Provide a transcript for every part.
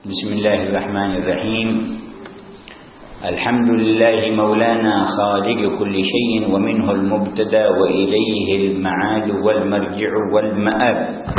بسم الله الرحمن الرحيم. الحمد لله مولانا خالق كل شيء ومنه المبتدأ وإليه المعاد والمرجع والمآب.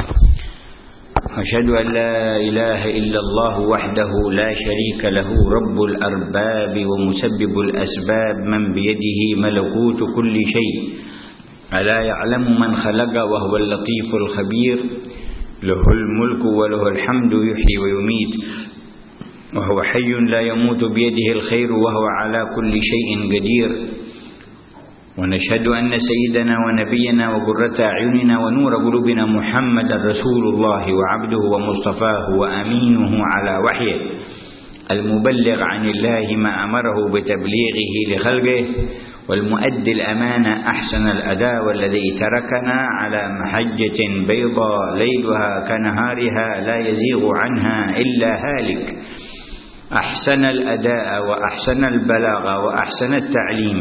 أشهد أن لا إله إلا الله وحده لا شريك له رب الأرباب ومسبب الأسباب من بيده ملكوت كل شيء ألا يعلم من خلق وهو اللطيف الخبير له الملك وله الحمد يحيي ويميت وهو حي لا يموت بيده الخير وهو على كل شيء قدير. ونشهد أن سيدنا ونبينا وقرة أعيننا ونور قلوبنا محمد رسول الله وعبده ومصطفاه وأمينه على وحيه المبلغ عن الله ما أمره بتبليغه لخلقه والمؤدي الأمانة أحسن الأداء والذي تركنا على محجة بيضاء ليلها كنهارها لا يزيغ عنها إلا هالك. أحسن الأداء وأحسن البلاغ وأحسن التعليم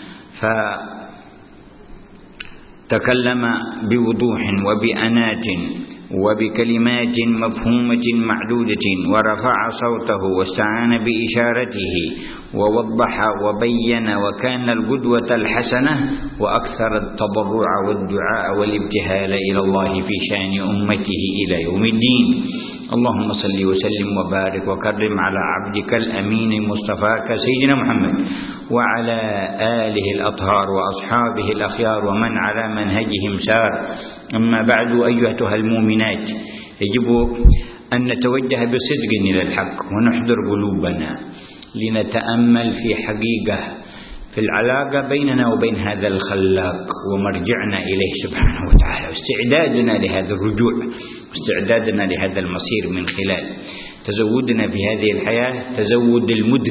فتكلم بوضوح وبأنات وبكلمات مفهومة معدودة ورفع صوته واستعان بإشارته ووضح وبين وكان القدوة الحسنة وأكثر التضرع والدعاء والابتهال إلى الله في شأن أمته إلى يوم الدين. اللهم صل وسلم وبارك وكرم على عبدك الأمين مصطفاك سيدنا محمد وعلى آله الأطهار وأصحابه الأخيار ومن على منهجهم سار. أما بعد أيها المؤمنات، يجب أن نتوجه بصدق إلى الحق ونحضر قلوبنا لنتأمل في حقيقة في العلاقة بيننا وبين هذا الخلاق ومرجعنا إليه سبحانه وتعالى، واستعدادنا لهذا الرجوع واستعدادنا لهذا المصير من خلال تزودنا في هذه الحياة تزود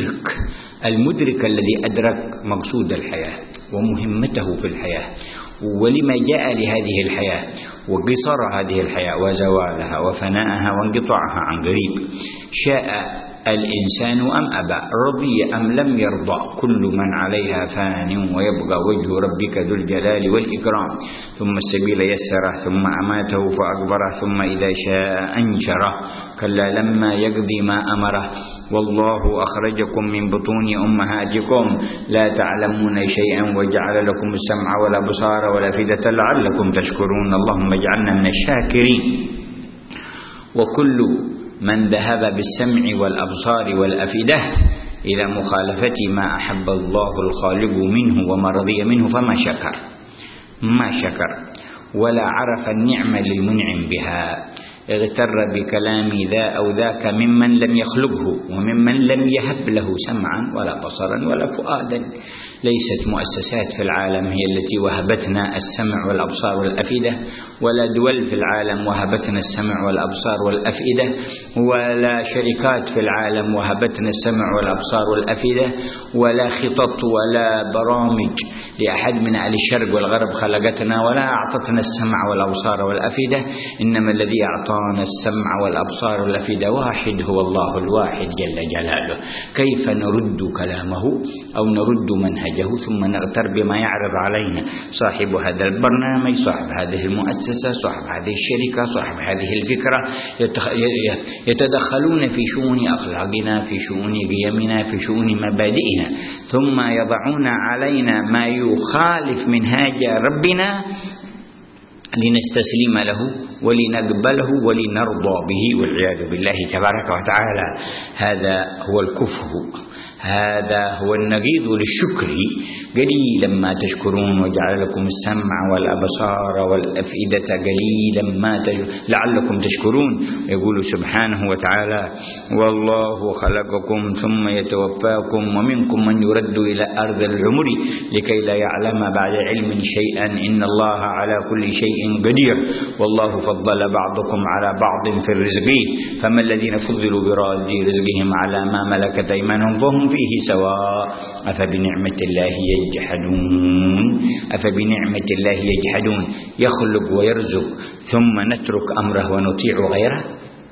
المدرك الذي أدرك مقصود الحياة ومهمته في الحياة ولما جاء لهذه الحياة وقصر هذه الحياة وزوالها وفناءها وانقطاعها عن قريب. شاء الإنسان أم أبى، رضي أم لم يرضى، كل من عليها فان ويبقى وجه ربك ذو الجلال والإكرام. ثم السبيل يسره ثم أماته فأكبره ثم إذا شاء أنشره كلا لما يقضي ما أمره. والله أخرجكم من بطون أمهاتكم لا تعلمون شيئا وجعل لكم السمع والأبصار والأفئدة لعلكم تشكرون. اللهم اجعلنا من الشاكرين. وكل من ذهب بالسمع والأبصار والأفئدة إلى مخالفة ما أحب الله الخالق منه وما رضي منه فما شكر ولا عرف النعمة للمنعم بها. اغتر بكلام ذا أو ذاك ممن لم يخلقه وممن لم يهب له سمعا ولا بصرا ولا فؤادا. ليست مؤسسات في العالم هي التي وهبتنا السمع والأبصار والأفئدة، ولا دول في العالم وهبتنا السمع والأبصار والأفئدة، ولا شركات في العالم وهبتنا السمع والأبصار والأفئدة، ولا خطط ولا برامج لأحد من أهل الشرق والغرب خلقتنا ولا أعطتنا السمع والأبصار والأفئدة. إنما الذي أعطانا السمع والأبصار والأفئدة واحد، هو الله الواحد جل جلاله. كيف نرد كلامه أو نرد منهجه ثم نغتر بما يعرض علينا صاحب هذا البرنامج، صاحب هذه المؤسسة، صاحب هذه الشركة، صاحب هذه الفكرة، يتدخلون في شؤون أخلاقنا، في شؤون قيمنا، في شؤون مبادئنا، ثم يضعون علينا ما يخالف منهاج ربنا لنستسلم له ولنقبله ولنرضى به والعياذ بالله تبارك وتعالى. هذا هو الكفر، هذا هو النقيض للشكر. قليلا ما تشكرون وجعل لكم السمع والأبصار والأفئدة قليلا ما لعلكم تشكرون. يقول سبحانه وتعالى والله خلقكم ثم يتوفاكم ومنكم من يرد إلى أرض العمر لكي لا يعلم بعد علم شيئا إن الله على كل شيء قدير. والله فضل بعضكم على بعض في الرزق فما الذين فضلوا براد رزقهم على ما ملكت أيمانهم فهم فيه سواء أفبنعمة الله يجحدون. يخلق ويرزق ثم نترك أمره ونطيع غيره،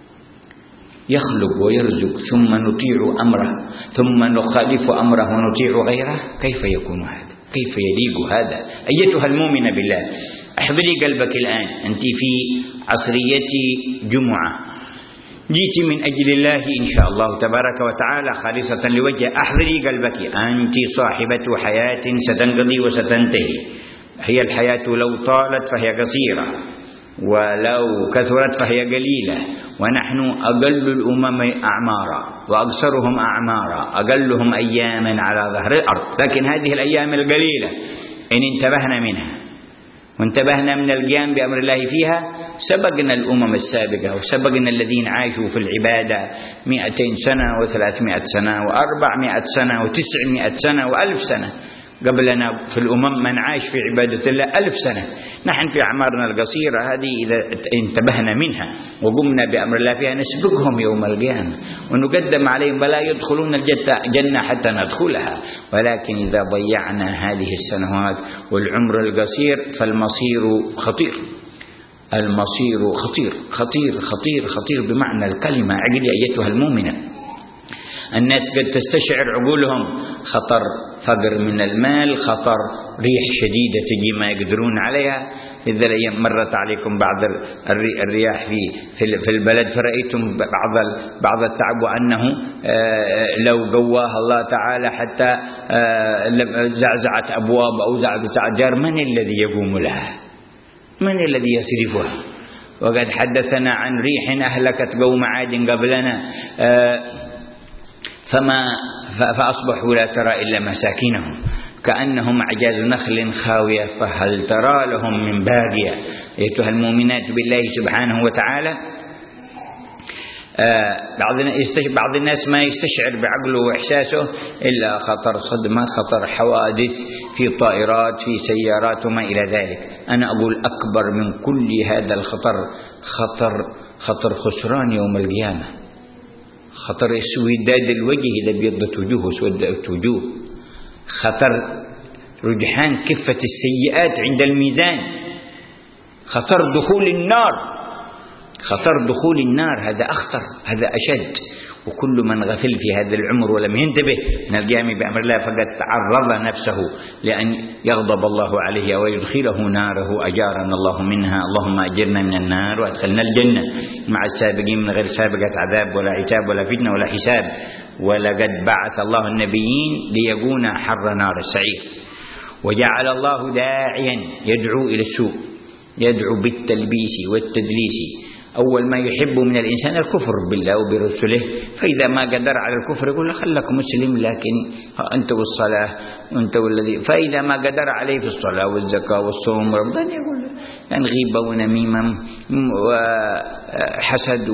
يخلق ويرزق ثم نطيع أمره ثم نخالف أمره ونطيع غيره. كيف يكون هذا؟ كيف يليق هذا؟ أيتها المؤمنة بالله، احضري قلبك الآن، أنت في عصرية جمعة، جيت من أجل الله إن شاء الله تبارك وتعالى خالصة لوجه، أحضري قلبك، أنت صاحبة حياة ستنقضي وستنتهي. هي الحياة لو طالت فهي قصيرة، ولو كثرت فهي قليلة، ونحن أقل الأمم أعمارا وأقصرهم أعمارا، أقلهم أياما على ظهر الأرض. لكن هذه الأيام القليلة إن انتبهنا منها وانتبهنا من القيام بأمر الله فيها سبقنا الأمم السابقة، وسبقنا الذين عاشوا في العبادة 200 سنة و300 سنة و400 سنة و900 سنة و1000 سنة. قبلنا في الأمم من عاش في عبادة الله 1000 سنة. نحن في أعمارنا القصيرة هذه إذا انتبهنا منها وقمنا بأمر الله فيها نسبقهم يوم القيامة ونقدم عليهم، ولا يدخلون الجنة حتى ندخلها. ولكن إذا ضيعنا هذه السنوات والعمر القصير فالمصير خطير. المصير خطير خطير خطير خطير بمعنى الكلمة. عقلي أيتها المؤمنة، الناس قد تستشعر عقولهم خطر فقر من المال، خطر ريح شديدة تجي ما يقدرون عليها. إذا الأيام مرت عليكم بعض الرياح في البلد فرأيتم بعض التعب، وأنه لو قواها الله تعالى حتى زعزعت أبواب أو زعزعت جار، من الذي يقوم لها؟ من الذي يصرفها؟ وقد حدثنا عن ريح أهلكت قوم عاد قبلنا فأصبحوا لا ترى إلا مساكنهم كأنهم أعجاز نخل خاوية فهل ترى لهم من باقية. أيتها المؤمنات بالله سبحانه وتعالى، بعض الناس ما يستشعر بعقله وإحساسه إلا خطر صدمات، خطر حوادث في طائرات في سيارات وما إلى ذلك. أنا أقول أكبر من كل هذا الخطر خطر خسران يوم القيامة، خطر اسوداد الوجه إذا ابيضت وجوه وسودت وجوه، خطر رجحان كفة السيئات عند الميزان، خطر دخول النار. خطر دخول النار هذا أخطر، هذا أشد. وكل من غفل في هذا العمر ولم ينتبه من القيام بأمر الله فقد تعرض نفسه لأن يغضب الله عليه ويدخله ناره أجارنا الله منها. اللهم أجرنا من النار وأدخلنا الجنة مع السابقين من غير سابقة عذاب ولا عتاب ولا فتنة ولا حساب. ولقد بعث الله النبيين ليكون حر نار السعير، وجعل الله داعيا يدعو إلى السوء، يدعو بالتلبيس والتدليس. أول ما يحب من الإنسان الكفر بالله وبرسله، فإذا ما قدر على الكفر يقول له خلك مسلم، لكن أنت والصلاة وأنت والذي، فإذا ما قدر عليه في الصلاة والزكاة والصوم ورمضان يقول يعني غيبة ونميمة وحسد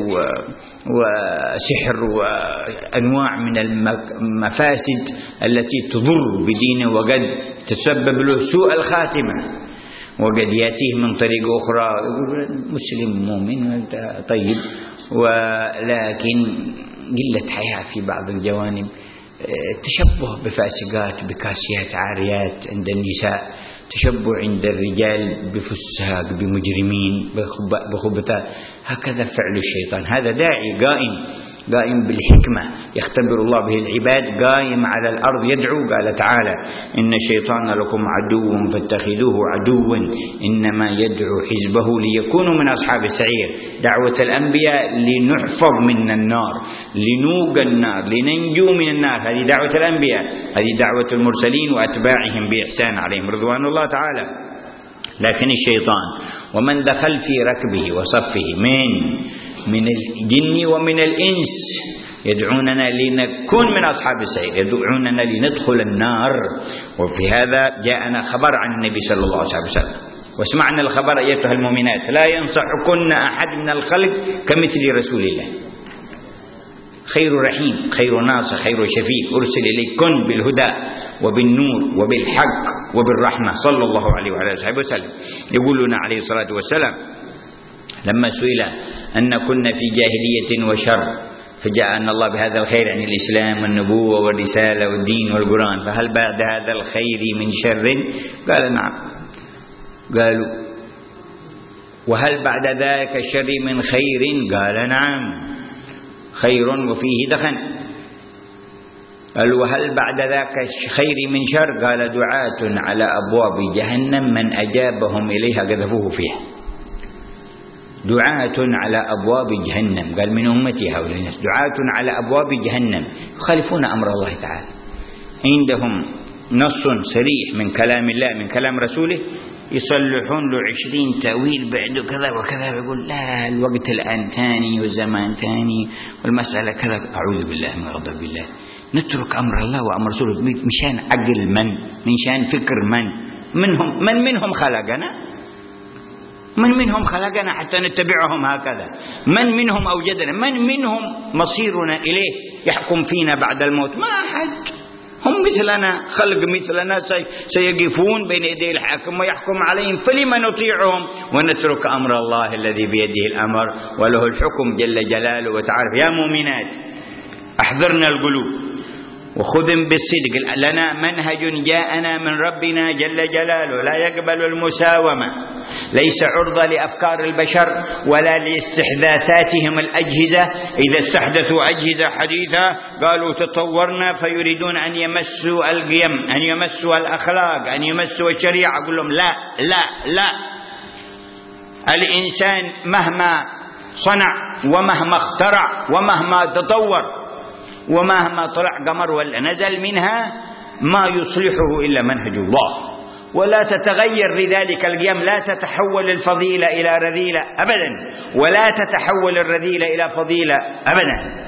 وسحر وأنواع من المفاسد التي تضر بدينه وقد تسبب له سوء الخاتمة، وقد يأتيه من طريق أخرى مسلم مؤمن طيب، ولكن قلة حياة في بعض الجوانب، تشبه بفاسقات بكاسيات عاريات عند النساء، تشبه عند الرجال بفساق بمجرمين بخبثاء. هكذا فعل الشيطان. هذا داعي قائم بالحكمة يختبر الله به العباد، قائم على الأرض يدعو. قال تعالى إن الشيطان لكم عدو فاتخذوه عدوا إنما يدعو حزبه ليكونوا من أصحاب السعير. دعوة الأنبياء لنحفظ من النار، لنوق النار، لننجو من النار، هذه دعوة الأنبياء، هذه دعوة المرسلين وأتباعهم بإحسان عليهم رضوان الله تعالى. لكن الشيطان ومن دخل في ركبه وصفه من الجن ومن الإنس يدعوننا لنكون من أصحاب السعير، يدعوننا لندخل النار. وفي هذا جاءنا خبر عن النبي صلى الله عليه وسلم، واسمعنا الخبر أيتها المؤمنات، لا ينصحكن أحد من الخلق كمثل رسول الله، خير رحيم خير ناصر خير شفيق، أرسل إليكن بالهدى وبالنور وبالحق وبالرحمة صلى الله عليه وعلى آله وسلم. يقول لنا عليه الصلاة والسلام لما سئل أن كنا في جاهلية وشر فجاءنا الله بهذا الخير عن الإسلام والنبوة والرسالة والدين والقرآن، فهل بعد هذا الخير من شر؟ قال نعم. قالوا وهل بعد ذلك الشر من خير؟ قال نعم، خير وفيه دخن. قالوا وهل بعد ذاك خير من شر؟ قال دعاة على أبواب جهنم من أجابهم إليها قذفوه فيها. دعاة على أبواب جهنم، قال من أمتي هؤلاء الناس دعاة على أبواب جهنم يخالفون أمر الله تعالى، عندهم نص صريح من كلام الله من كلام رسوله، يصلحون له 20 تأويل بعد كذا وكذا، يقول لا الوقت الآن ثاني والزمان ثاني والمسألة كذا. أعوذ بالله من غضب الله. نترك أمر الله وأمر رسوله مشان عقل مشان فكر من منهم خلقنا، من منهم خلقنا حتى نتبعهم هكذا، من منهم أوجدنا، من منهم مصيرنا إليه يحكم فينا بعد الموت، ما أحد. هم مثلنا، خلق مثلنا سيقفون بين يدي الحاكم ويحكم عليهم، فلما نطيعهم ونترك أمر الله الذي بيده الأمر وله الحكم جل جلاله وتعالى. يا مؤمنات أحضرنا القلوب وخذن بالصدق، لنا منهج جاءنا من ربنا جل جلاله لا يقبل المساومة، ليس عرضة لأفكار البشر ولا لاستحداثاتهم الأجهزة. إذا استحدثوا أجهزة حديثة قالوا تطورنا فيريدون أن يمسوا القيم، أن يمسوا الأخلاق، أن يمسوا الشريعة. أقول لهم لا لا لا، الإنسان مهما صنع ومهما اخترع ومهما تطور ومهما طلع قمر ولا نزل منها ما يصلحه إلا منهج الله، ولا تتغير لذلك القيم، لا تتحول الفضيلة إلى رذيلة أبدا، ولا تتحول الرذيلة إلى فضيلة أبدا.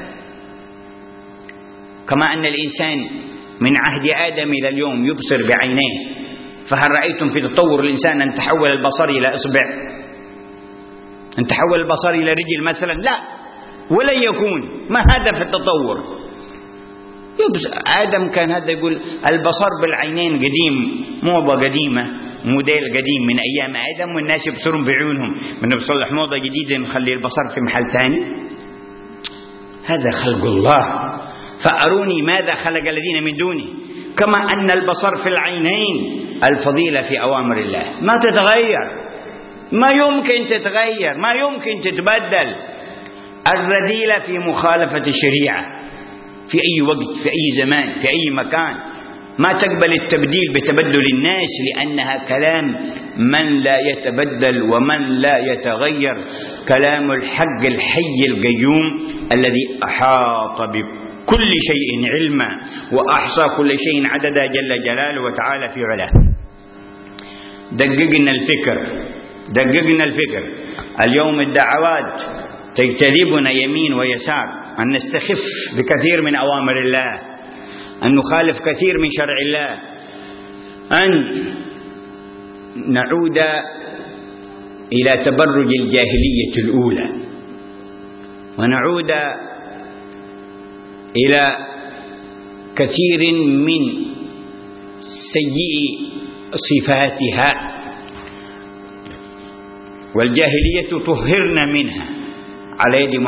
كما أن الإنسان من عهد آدم إلى اليوم يبصر بعينيه، فهل رأيتم في تطور الإنسان أن تحول البصر إلى إصبع، أن تحول البصر إلى رجل مثلا؟ لا، ولن يكون. ما هذا في التطور؟ آدم كان هذا يقول البصر بالعينين قديم، موضة قديمة، موديل قديم من أيام آدم، والناس يبصرون بعيونهم. من نصلح موضة جديدة نخلي البصر في محل ثاني؟ هذا خلق الله، فأروني ماذا خلق الذين من دونه. كما أن البصر في العينين الفضيلة في أوامر الله ما تتغير، ما يمكن تتغير، ما يمكن تتبدل. الرذيلة في مخالفة الشريعة في أي وقت، في أي زمان، في أي مكان، ما تقبل التبديل بتبدل الناس، لأنها كلام من لا يتبدل ومن لا يتغير، كلام الحق الحي القيوم الذي أحاط بكل شيء علما وأحصى كل شيء عددا جل جلاله وتعالى في علاه. دققنا الفكر. اليوم الدعوات تجتذبنا يمين ويسار، أن نستخف بكثير من أوامر الله، أن نخالف كثير من شرع الله، أن نعود إلى تبرج الجاهلية الأولى، ونعود إلى كثير من سيئ صفاتها، والجاهلية طهرنا منها على يد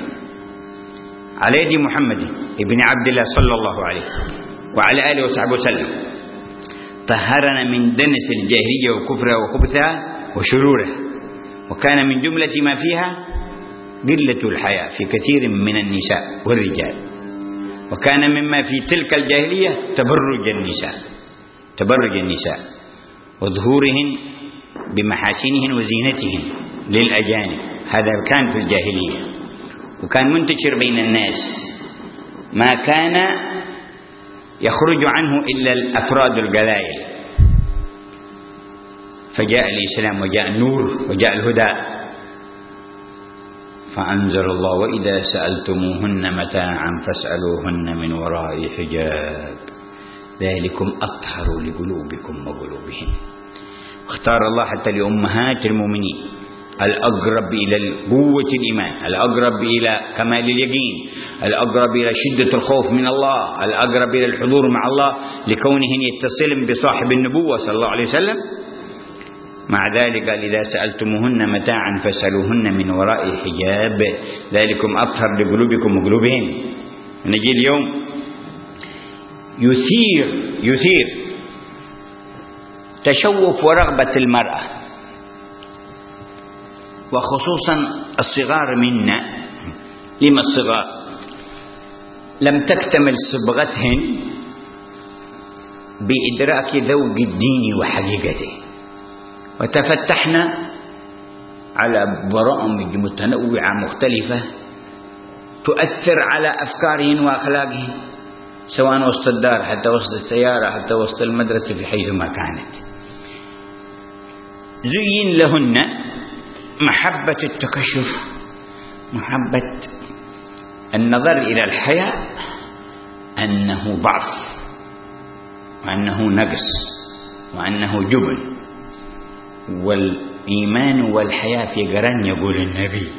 محمد ابن عبد الله صلى الله عليه وعلى آله وصحبه وسلم، طهرنا من دنس الجاهلية وكفرها وخبثها وشرورها. وكان من جملة ما فيها قلة الحياء في كثير من النساء والرجال، وكان مما في تلك الجاهلية تبرج النساء وظهورهن بمحاسنهن وزينتهن للأجانب. هذا كان في الجاهلية، وكان منتشر بين الناس، ما كان يخرج عنه إلا الأفراد القلائل. فجاء الإسلام وجاء النور وجاء الهدى، فأنزل الله وإذا سألتموهن متاعا فاسألوهن من وراء حجاب ذلكم أطهر لقلوبكم وقلوبهن. اختار الله حتى لأمهات المؤمنين الأقرب إلى قوة الإيمان، الأقرب إلى كمال اليقين، الأقرب إلى شدة الخوف من الله، الأقرب إلى الحضور مع الله، لكونهن يتصلن بصاحب النبوة صلى الله عليه وسلم. مع ذلك قال إذا سألتموهن متاعا فاسألوهن من وراء حجاب ذلكم أطهر لقلوبكم وقلوبهن. نجي اليوم يثير تشوف ورغبة المرأة، وخصوصا الصغار منا. لما الصغار؟ لم تكتمل صبغتهن بإدراك ذوق الدين وحقيقته، وتفتحنا على برامج متنوعة مختلفة تؤثر على أفكارهم وأخلاقهم، سواء وسط الدار حتى وسط السيارة حتى وسط المدرسة في حيثما كانت. زين لهن محبة التكشف، محبة النظر إلى الحياة أنه ضعف وأنه نقص وأنه جبن، والإيمان والحياة في قرن يقول النبي،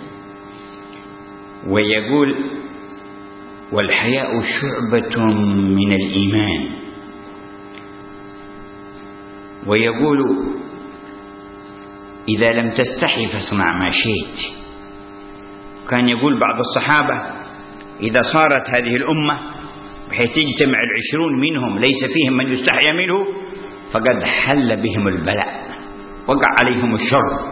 ويقول والحياء شعبة من الإيمان، ويقول إذا لم تستحي فاصنع ما شئت. كان يقول بعض الصحابة إذا صارت هذه الأمة بحيث يجتمع 20 منهم ليس فيهم من يستحي منه فقد حل بهم البلاء، وقع عليهم الشر.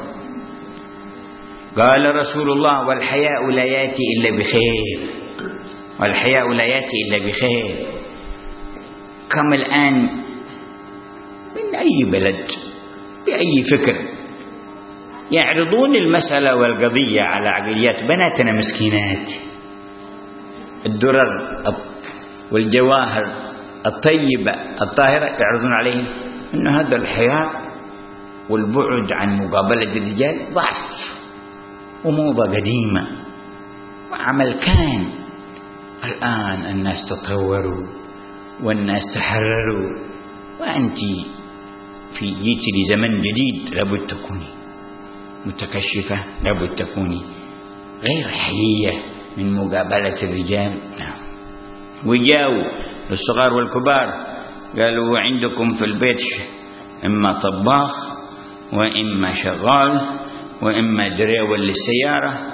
قال رسول الله والحياء لا يأتي إلا بخير، والحياء لا يأتي إلا بخير. كم الآن من أي بلد بأي فكر يعرضون المسألة والقضية على عقليات بناتنا مسكينات، الدرر والجواهر الطيبة الطاهرة يعرضون عليه أن هذا الحياء والبعد عن مقابلة الرجال ضعف وموضة قديمة وعمل كان. الآن الناس تطوروا والناس تحرروا، وأنت جيت لزمن جديد لابد تكوني متكشفة، لابد تكوني غير حيية من مقابلة الرجال. وجاءوا الصغار والكبار قالوا عندكم في البيت إما طباخ وإما شغال وإما دريول للسيارة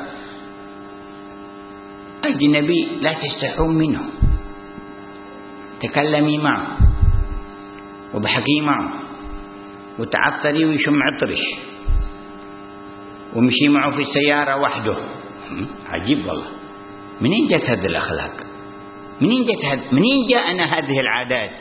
أجنبي لا تستحون منه، تكلمي معه وضحكي معه وتعطري ويشم عطرش ومشي معه في السيارة وحده. عجيب والله، منين جت هذه الأخلاق؟ منين جاءنا هذه العادات؟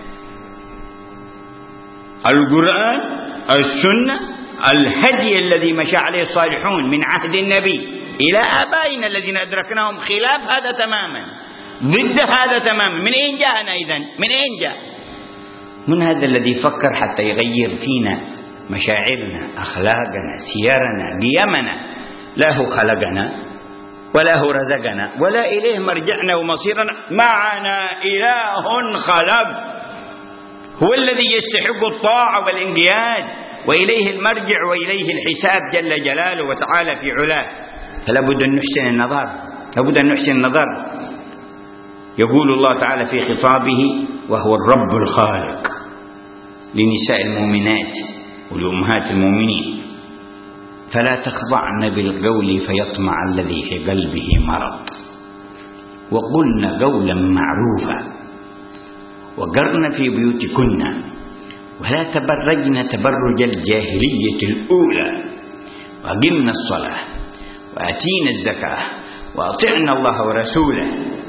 القرآن، السنة، الهدي الذي مشى عليه الصالحون من عهد النبي إلى آبائنا الذين أدركناهم خلاف هذا تماما، ضد هذا تماما. من أين جاءنا إذن؟ من أين جاء؟ من هذا الذي فكر حتى يغير فينا مشاعرنا، أخلاقنا، سيرنا، قيمنا. لا هو خلقنا ولا هو رزقنا ولا إليه مرجعنا ومصيرنا، معنا إله خلق هو الذي يستحق الطاعة والانقياد، وإليه المرجع وإليه الحساب جل جلاله وتعالى في علاه. فلا بد أن نحسن النظر، لابد أن نحسن النظر. يقول الله تعالى في خطابه وهو الرب الخالق لنساء المؤمنات ولأمهات المؤمنين فلا تخضعن بالقول فيطمع الذي في قلبه مرض وقلن قولا معروفا وقرن في بيوتكن ولا تبرجن تبرج الجاهلية الأولى وأقمنا الصلاة وآتينا الزكاة وأطعنا الله ورسوله.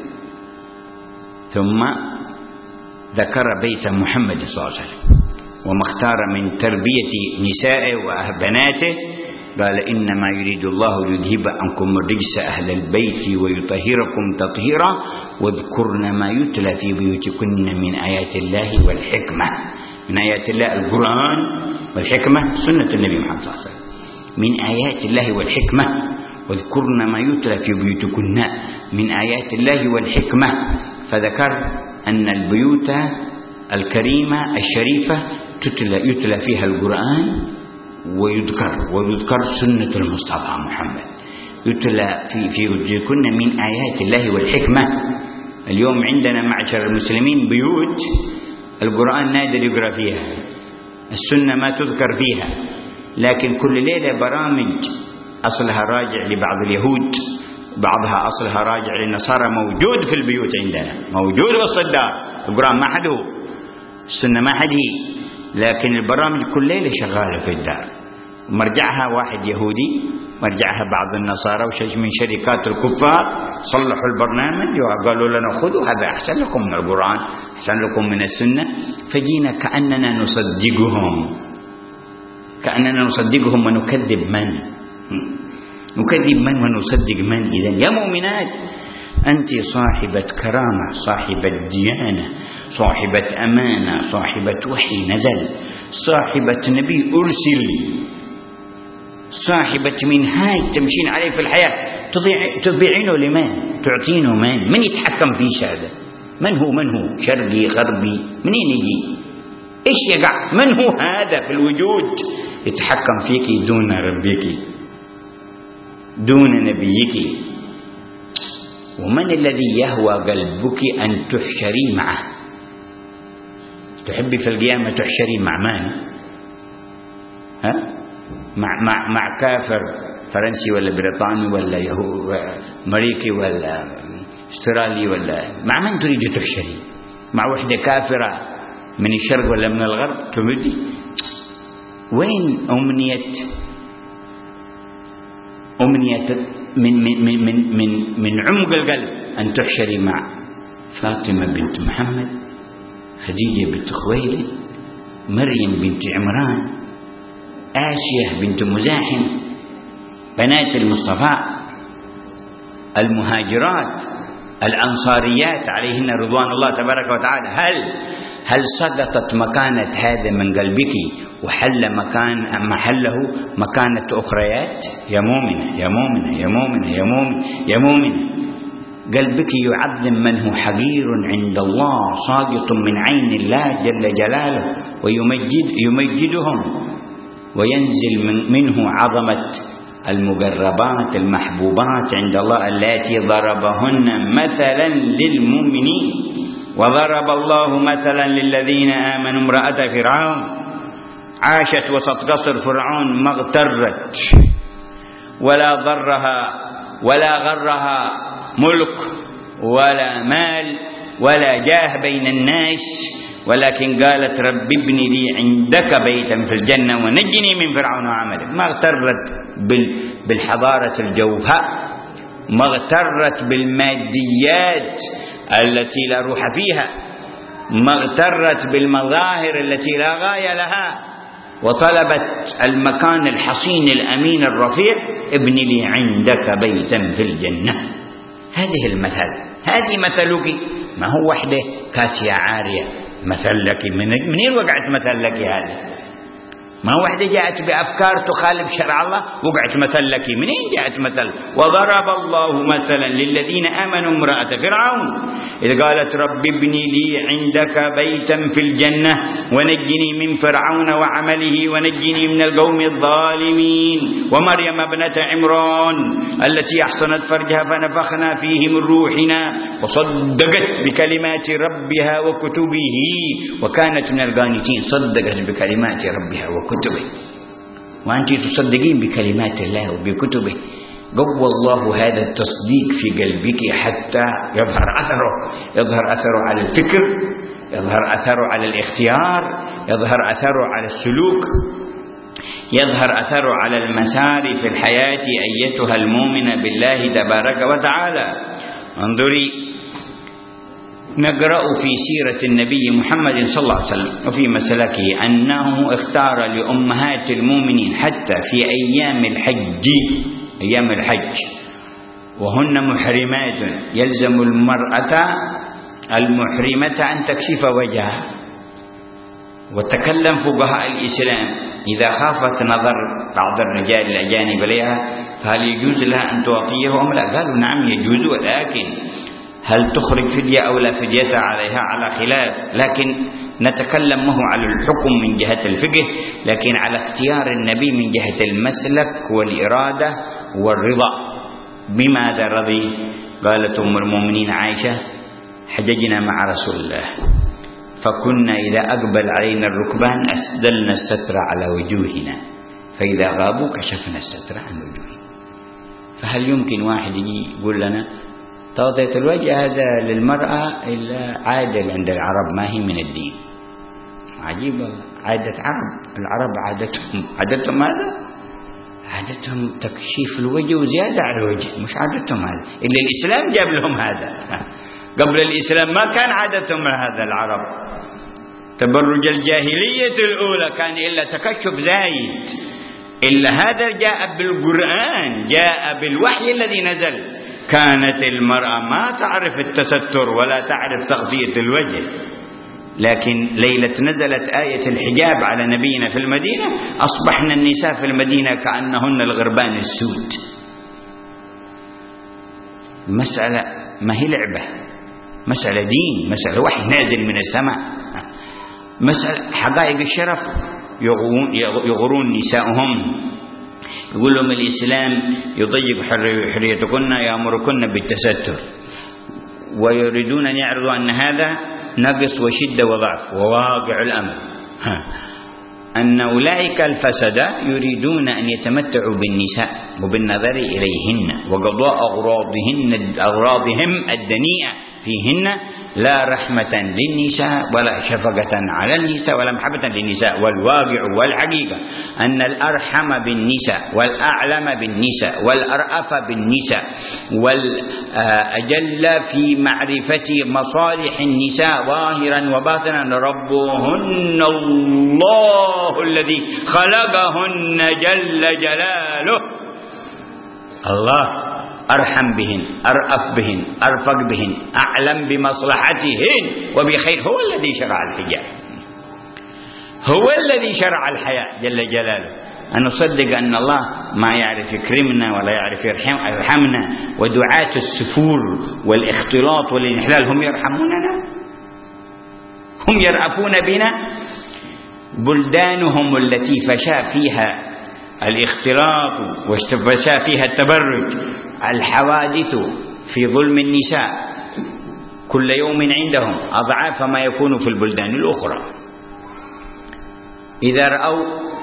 ثم ذكر بيت محمد صلى الله عليه وسلم وما اختار من تربية نسائه وبناته، قال إنما يريد الله يذهب عنكم الرجس أهل البيت ويطهركم تطهيرا واذكرن ما يتلى في بيوتكن من آيات الله والحكمة. من آيات الله القرآن والحكمة سنة النبي محمد صلى الله عليه وسلم. من آيات الله والحكمة واذكرن ما يتلى في بيوتكن من آيات الله والحكمة. فذكر أن البيوت الكريمة الشريفة يتلى فيها القرآن ويذكر سنة المصطفى محمد، يتلى في بيوتكن من آيات الله والحكمة. اليوم عندنا معشر المسلمين بيوت القرآن نادر يقرأ فيها، السنة ما تذكر فيها، لكن كل ليلة برامج أصلها راجع لبعض اليهود، بعضها أصلها راجع للنصارى، موجود في البيوت عندنا، موجود وسط الدار. القرآن ما حد هو، السنة ما حد هي، لكن البرامج كل ليلة شغالة في الدار. مرجعها واحد يهودي، مرجعها بعض النصارى وشيء من شركات الكفار، صلحوا البرنامج وقالوا لنا خذوا هذا أحسن لكم من القرآن، أحسن لكم من السنة. فجينا كأننا نصدقهم ونكذب من نكذب من ونصدق من؟ إذن يا مؤمنات أنت صاحبة كرامة، صاحبة ديانة، صاحبة أمانة، صاحبة وحي نزل، صاحبة نبي أرسل، صاحبة منهاج تمشين عليه في الحياة. تضيعينه لمن؟ تعطينه من يتحكم فيش هذا؟ من هو شرقي غربي؟ منين يجي؟ إيش يقع؟ من هو هذا في الوجود يتحكم فيك دون ربك دون نبيك؟ ومن الذي يهوى قلبك أن تحشري معه؟ تحبي في القيامة تحشري مع من؟ مع كافر فرنسي ولا بريطاني ولا أمريكي ولا استرالي ولا مع من تريد تحشري؟ مع وحدة كافرة من الشرق ولا من الغرب تمدي؟ وين أمنية من عمق القلب أن تحشري مع فاطمة بنت محمد، خديجة بنت خويلد، مريم بنت عمران، آسيا بنت مزاحم، بنات المصطفى المهاجرات الأنصاريات عليهن رضوان الله تبارك وتعالى؟ هل سقطت مكانة هذا من قلبك وحل محله مكانة أخريات؟ يا مؤمنة يا مؤمنة يا مؤمنة يا مؤمنة يا مؤمنة، قلبك يعظم من هو حقير عند الله، ساقط من عين الله جل جلاله، ويمجدهم وينزل منه عظمة المقربات المحبوبات عند الله اللاتي ضربهن مثلا للمؤمنين. وضرب الله مثلا للذين آمنوا امرأة فرعون عاشت وسط قصر فرعون ما اغترت ولا ضرها ولا غرها ملك ولا مال ولا جاه بين الناس، ولكن قالت رب ابن لي عندك بيتا في الجنة ونجني من فرعون وعمله. ما اغترت بالحضارة الجوهاء، ما اغترت بالماديات التي لا روح فيها، ما اغترت بالمظاهر التي لا غاية لها، وطلبت المكان الحصين الأمين الرفيع، ابن لي عندك بيتا في الجنة. هذه المثل، هذه مثلك، ما هو وحده كاسية عارية مثل لك. منين وقعت مثل لك هذه؟ ما وحده جاءت بأفكار تخالف شرع الله وقعت مثل لك. منين جاءت مثل؟ وضرب الله مثلا للذين آمنوا امرأة فرعون إذ قالت رب ابن لي عندك بيتا في الجنة ونجني من فرعون وعمله ونجني من القوم الظالمين. ومريم ابنة عمران التي أحصنت فرجها فنفخنا فيه من روحنا وصدقت بكلمات ربها وكتبه وكانت من القانتين. صدقت بكلمات ربها وكتبه، وأنت تصدقين بكلمات الله وبكتبه. قوى الله هذا التصديق في قلبك حتى يظهر أثره على الفكر، يظهر أثره على الاختيار، يظهر أثره على السلوك، يظهر أثره على المسار في الحياة أيتها المؤمنة بالله تبارك وتعالى. انظري، نقرأ في سيرة النبي محمد صلى الله عليه وسلم وفي مسلكه أنه اختار لأمهات المؤمنين حتى في أيام الحج وهن محرمات، يلزم المرأة المحرمة أن تكشف وجهها. وتكلم فقهاء الإسلام إذا خافت نظر بعض الرجال الأجانب إليها فهل يجوز لها أن تعطيه أم لا؟ قالوا نعم يجوز، ولكن هل تخرج فدية أو لا فدية عليها على خلاف. لكن نتكلم مه على الحكم من جهة الفقه، لكن على اختيار النبي من جهة المسلك والإرادة والرضا. بماذا رضي؟ قالت أم المؤمنين عائشة حججنا مع رسول الله فكنا إذا أقبل علينا الركبان أسدلنا الستر على وجوهنا فإذا غابوا كشفنا الستر عن وجوهنا. فهل يمكن واحد يجي يقول لنا تغطية الوجه هذا للمرأة إلا عادة عند العرب ما هي من الدين؟ عجيب، عادة العرب عادتهم هذا، عادتهم تكشيف الوجه وزيادة على الوجه، مش عادتهم هذا، إلا الإسلام جاب لهم هذا. قبل الإسلام ما كان عادتهم هذا العرب. تبرج الجاهلية الأولى كان إلا تكشف زايد، إلا هذا جاء بالقرآن، جاء بالوحي الذي نزل. كانت المرأة ما تعرف التستر ولا تعرف تغطية الوجه، لكن ليلة نزلت آية الحجاب على نبينا في المدينة أصبحنا النساء في المدينة كأنهن الغربان السود. مسألة ما هي لعبة، مسألة دين، مسألة وحي نازل من السماء، مسألة حقائق الشرف. يغرون نساءهم، يقول لهم الإسلام يضيق حريتكن، يأمركن بالتستر، ويريدون أن يعرضوا أن هذا نقص وشدة وضعف. وواقع الأمر أن أولئك الفسدة يريدون أن يتمتعوا بالنساء وبالنظر إليهن وقضاء أغراضهم الدنيئة فيهن، لا رحمة للنساء ولا شفقة على النساء ولا محبة للنساء. والواقع والحقيقة أن الأرحم بالنساء والأعلم بالنساء والأرأف بالنساء والأجل في معرفة مصالح النساء ظاهرا وباطنا ربهن الله الذي خلقهن جل جلاله. الله أرحم بهن، أرأف بهن، أرفق بهن، أعلم بمصلحتهن وبخير. هو الذي شرع الحجاب، هو الذي شرع الحياة جل جلاله. أن نصدق أن الله ما يعرف يكرمنا ولا يعرف يرحمنا، ودعاة السفور والاختلاط والانحلال هم يرحموننا، هم يرأفون بنا. بلدانهم التي فشا فيها الاختلاط وفشا فيها التبرج، الحوادث في ظلم النساء كل يوم عندهم أضعاف ما يكون في البلدان الأخرى. إذا رأوا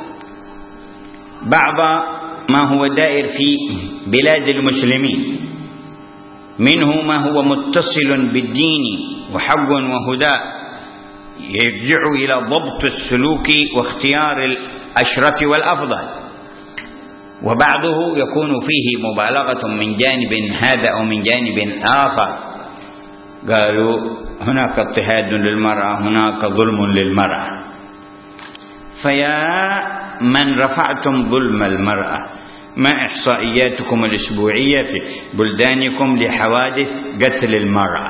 بعض ما هو دائر في بلاد المسلمين، منه ما هو متصل بالدين وحق وهدى يرجع إلى ضبط السلوك واختيار الأشرف والأفضل، وبعضه يكون فيه مبالغة من جانب هذا أو من جانب آخر، قالوا هناك اضطهاد للمرأة، هناك ظلم للمرأة. فيا من رفعتم ظلم المرأة، ما إحصائياتكم الأسبوعية في بلدانكم لحوادث قتل المرأة،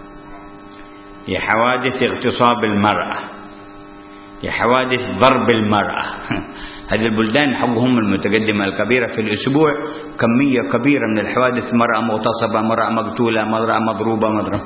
لحوادث اغتصاب المرأة، لحوادث ضرب المرأة؟ هذه البلدان حقهم المتقدمة الكبيرة في الأسبوع كمية كبيرة من الحوادث، مرأة مغتصبة، مرأة مقتولة، مرأة مضروبة.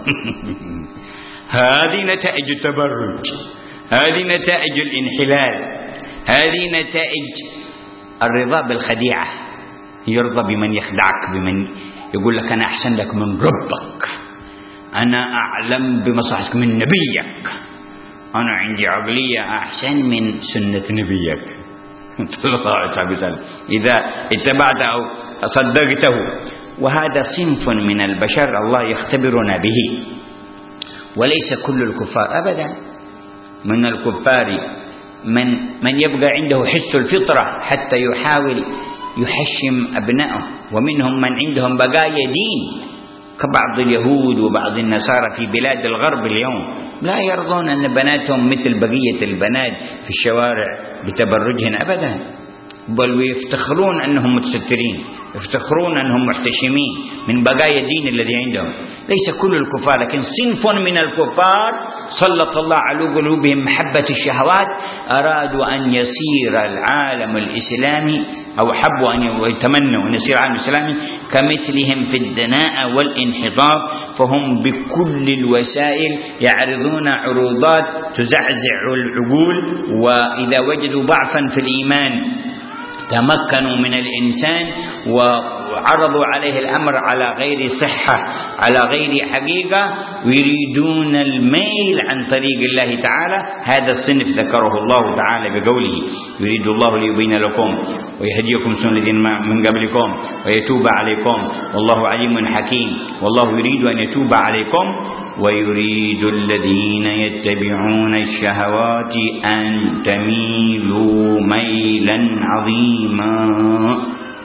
هذه نتائج التبرج، هذه نتائج الانحلال، هذه نتائج الرضا بالخديعة. يرضى بمن يخدعك، بمن يقول لك أنا أحسن لك من ربك، أنا أعلم بمصلحتك من نبيك، أنا عندي عقلية أحسن من سنة نبيك الله عليه وسلم إذا اتبعت أو صدقته. وهذا صنف من البشر الله يختبرنا به، وليس كل الكفار أبدا. من الكفار من يبقى عنده حس الفطرة حتى يحاول يحشم أبنائه، ومنهم من عندهم بقايا دين كبعض اليهود وبعض النصارى في بلاد الغرب اليوم، لا يرضون أن بناتهم مثل بقية البنات في الشوارع بتبرجهن أبدا، بل ويفتخرون أنهم متسترين، يفتخرون أنهم محتشمين من بقايا الدين الذي عندهم. ليس كل الكفار، لكن صنف من الكفار سلط الله على قلوبهم محبة الشهوات، أرادوا أن يصير العالم الإسلامي أو حبوا أن يتمنوا أن يصير العالم الإسلامي كمثلهم في الدناءة والانحطاط، فهم بكل الوسائل يعرضون عروضات تزعزع العقول، وإذا وجدوا ضعفا في الإيمان تمكنوا من الإنسان وعرضوا عليه الأمر على غير صحة، على غير حقيقة، ويريدون الميل عن طريق الله تعالى. هذا الصنف ذكره الله تعالى بقوله يريد الله ليبين لكم ويهديكم سنن الذين من قبلكم ويتوب عليكم والله عليم حكيم. والله يريد أن يتوب عليكم ويريد الذين يتبعون الشهوات أن تميلوا ميلا عظيما.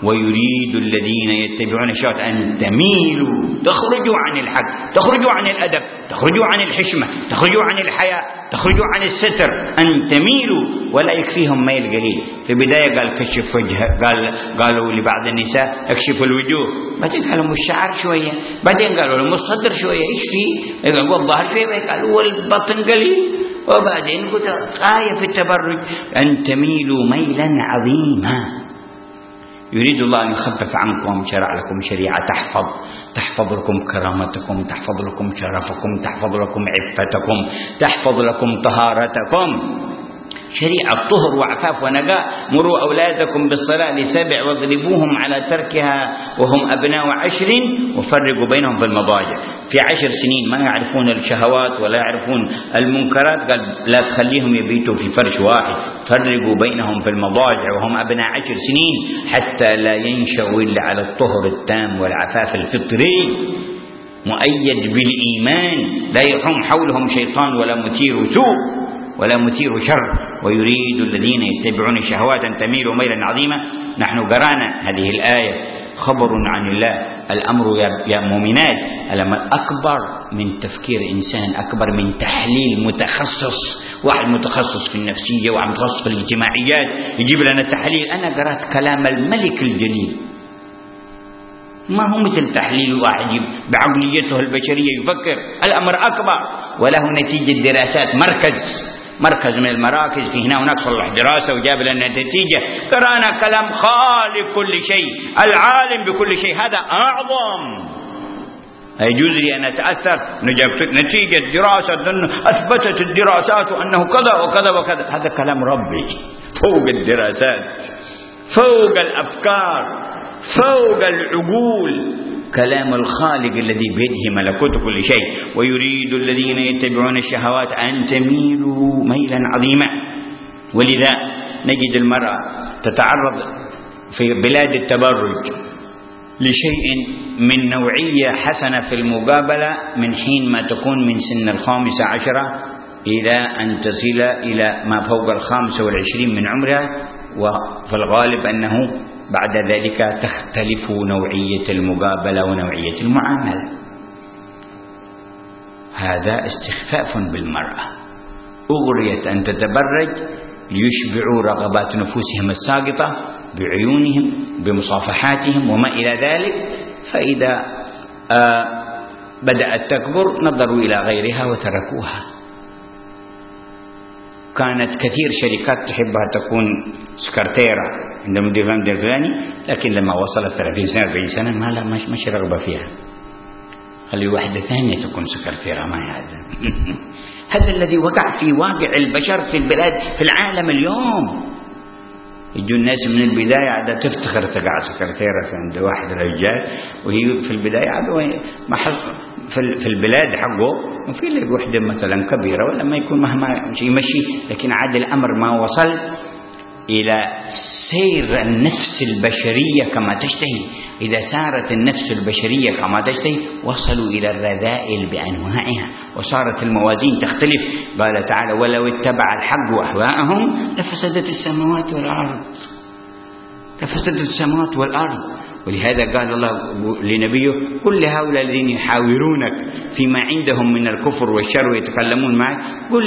ويريد الذين يتبعون الشهوات أن تميلوا، تخرجوا عن الحق، تخرجوا عن الأدب، تخرجوا عن الحشمة، تخرجوا عن الحياء، تخرجوا عن الستر، أن تميلوا. ولا يكفيهم ميل قليل. في البداية قال كشف وجه، قالوا لبعض النساء اكشفوا الوجوه، بعدين قالوا الشعر شوية، بعدين قالوا لهم الصدر شوية، ايش فيه؟ قالوا الظهر شوية، قالوا والبطن قليل، وبعدين قلت آية في التبرج أن تميلوا ميلا عظيما. يريد الله أن يخفف عنكم، شرع لكم شريعة تحفظ لكم كرامتكم، تحفظ لكم شرفكم، تحفظ لكم عفتكم، تحفظ لكم طهارتكم، شريعة طهر وعفاف ونقاء. مروا أولادكم بالصلاة ل7 واضربوهم على تركها وهم أبناء 10 وفرقوا بينهم في المضاجع. في 10 سنين ما يعرفون الشهوات ولا يعرفون المنكرات، قال لا تخليهم يبيتوا في فرش واحد، فرقوا بينهم في المضاجع وهم أبناء 10 سنين حتى لا ينشأوا إلا على الطهر التام والعفاف الفطري مؤيد بالإيمان، لا يحوم حولهم شيطان ولا مثير سوء ولا مثير شر. ويريد الذين يتبعون الشهوات أن تميلوا ميلا عظيما. نحن قرانا هذه الآية خبر عن الله. الأمر يا مؤمنات الأمر أكبر من تفكير إنسان، أكبر من تحليل متخصص، واحد متخصص في النفسية وواحد متخصص في الاجتماعيات يجيب لنا تحليل. أنا قرأت كلام الملك الجليل، ما هو مثل تحليل واحد بعقليته البشرية يفكر. الأمر أكبر وله نتيجة دراسات، مركز من المراكز في هنا هناك صلح دراسة وجاب لنا نتيجة. قرأنا كلام خالق كل شيء، العالم بكل شيء، هذا أعظم. يجوز لي أن أتأثر نجبت نتيجة دراسة أثبتت الدراسات أنه كذا وكذا وكذا، هذا كلام ربي فوق الدراسات، فوق الأفكار، فوق العقول، كلام الخالق الذي بيده ملكوت كل شيء. ويريد الذين يتبعون الشهوات أن تميلوا ميلا عظيما. ولذا نجد المرأة تتعرض في بلاد التبرج لشيء من نوعية حسنة في المقابلة من حين ما تكون من سن 15 إلى أن تصل إلى ما فوق 25 من عمرها، وفي الغالب أنه بعد ذلك تختلف نوعية المقابلة ونوعية المعاملة. هذا استخفاف بالمرأة، أغريت أن تتبرج ليشبعوا رغبات نفوسهم الساقطة بعيونهم بمصافحاتهم وما إلى ذلك. فإذا بدأت تكبر نظروا إلى غيرها وتركوها. كانت كثير شركات تحبها تكون سكرتيرة عند مدير الفلاني، لكن لما وصلت 30 سنة 40 سنة ما مش رغبة فيها، خلي واحدة ثانية تكون سكرتيرة. ما هذا الذي وقع في واقع البشر في البلاد في العالم اليوم. يجوا الناس من البداية عادة تفتخر تقع سكرتيرة في عند واحد رجال، وهي في البداية عادة في البلاد حقه وفي اللي وحده مثلا كبيرة ولا ما يكون مهما يمشي، لكن عاد الأمر ما وصل إلى سير النفس البشرية كما تشتهي. إذا سارت النفس البشرية كما تشتهي وصلوا إلى الرذائل بأنواعها، وصارت الموازين تختلف. قال تعالى ولو اتبع الحق أهواءهم لفسدت السماوات والأرض، لفسدت السماوات والأرض. ولهذا قال الله لنبيه قل لهؤلاء الذين يحاورونك فيما عندهم من الكفر والشر ويتكلمون معك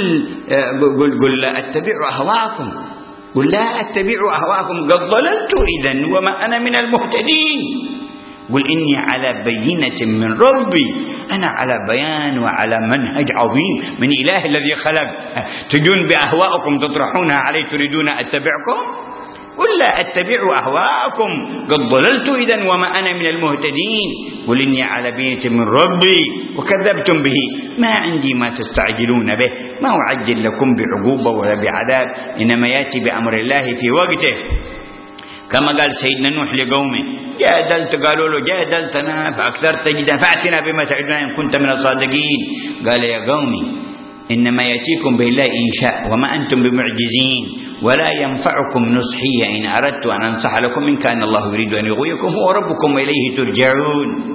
قل لا أتبع أهواءكم، قل لا أتبع أهواءكم قد ضللت إذن وما أنا من المهتدين. قل إني على بينة من ربي، أنا على بيان وعلى منهج عظيم من إله الذي خلق، تجون بأهواءكم تطرحونها علي تريدون أتبعكم؟ قل لا أتبع أهواءكم قد ضللت إذن وما أنا من المهتدين. قل إني على بينة من ربي وكذبتم به ما عندي ما تستعجلون به، ما أعجل لكم بعقوبة ولا بعذاب، إنما يأتي بأمر الله في وقته. كما قال سيدنا نوح لقومه قالوا له جادلتنا فأكثرت جدا فأتنا بما تعدنا إن كنت من الصادقين. قال يا قومي إنما يأتيكم بالله إن شاء وما أنتم بمعجزين ولا ينفعكم نصحي إن أردت أن أنصح لكم إن كان الله يريد أن يغويكم هو ربكم وإليه ترجعون.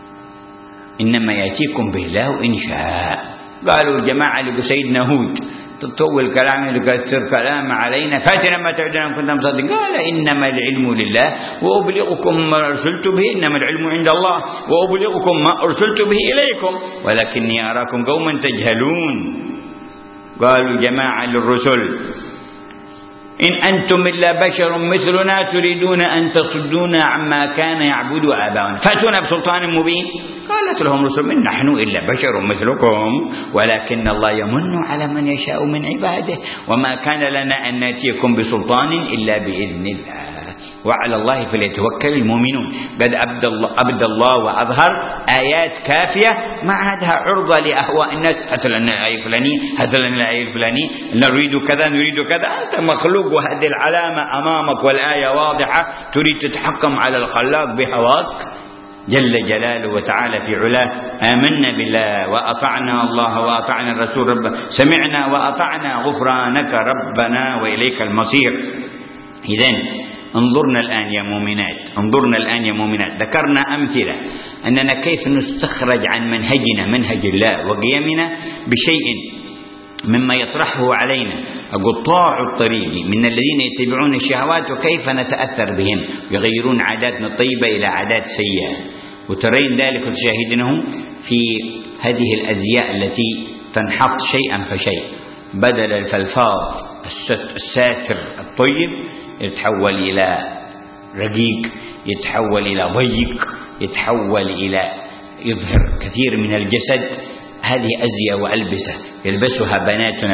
إنما يأتيكم بالله إن شاء. قالوا الجماعة لسيدنا هود تطول كلام تكسر كلام علينا، فاتنا ما تعدنا إن كنتم صادقين. قال إنما العلم لله وأبلغكم ما أرسلت به، إنما العلم عند الله وأبلغكم ما أرسلت به إليكم ولكني أراكم قوما تجهلون. قالوا جماعة للرسل إن أنتم إلا بشر مثلنا تريدون أن تصدونا عما كان يعبد آباؤنا فأتونا بسلطان مبين. قالت لهم رسل نحن إلا بشر مثلكم ولكن الله يمن على من يشاء من عباده وما كان لنا أن نأتيكم بسلطان إلا بإذن الله وعلى الله فليتوكل المؤمنون. قد أبدى الله وأظهر آيات كافية ما عادها عرضة لأهواء الناس. هات لنا الآية الفلانية، هات لنا الآية الفلانية، نريد كذا نريد كذا. أنت مخلوق وهذه العلامة أمامك والآية واضحة، تريد تتحكم على الخلاق بهواك جل جلاله وتعالى في علاه. آمنا بالله وأطعنا الله وأطعنا الرسول رب سمعنا وأطعنا غفرانك ربنا وإليك المصير. إذن انظرنا الآن يا مؤمنات، انظرنا الآن يا مؤمنات. ذكرنا أمثلة أننا كيف نستخرج عن منهجنا منهج الله وقيمنا بشيء مما يطرحه علينا قطاع الطريق من الذين يتبعون الشهوات وكيف نتأثر بهم يغيرون عاداتنا الطيبة إلى عادات سيئة. وترين ذلك وتشاهدونه في هذه الأزياء التي تنحط شيئا فشيء. بدل الفلفاظ الساتر الطيب يتحول إلى رقيق، يتحول إلى ضيق، يتحول إلى يظهر كثير من الجسد. هذه أزياء وألبسة يلبسها بناتنا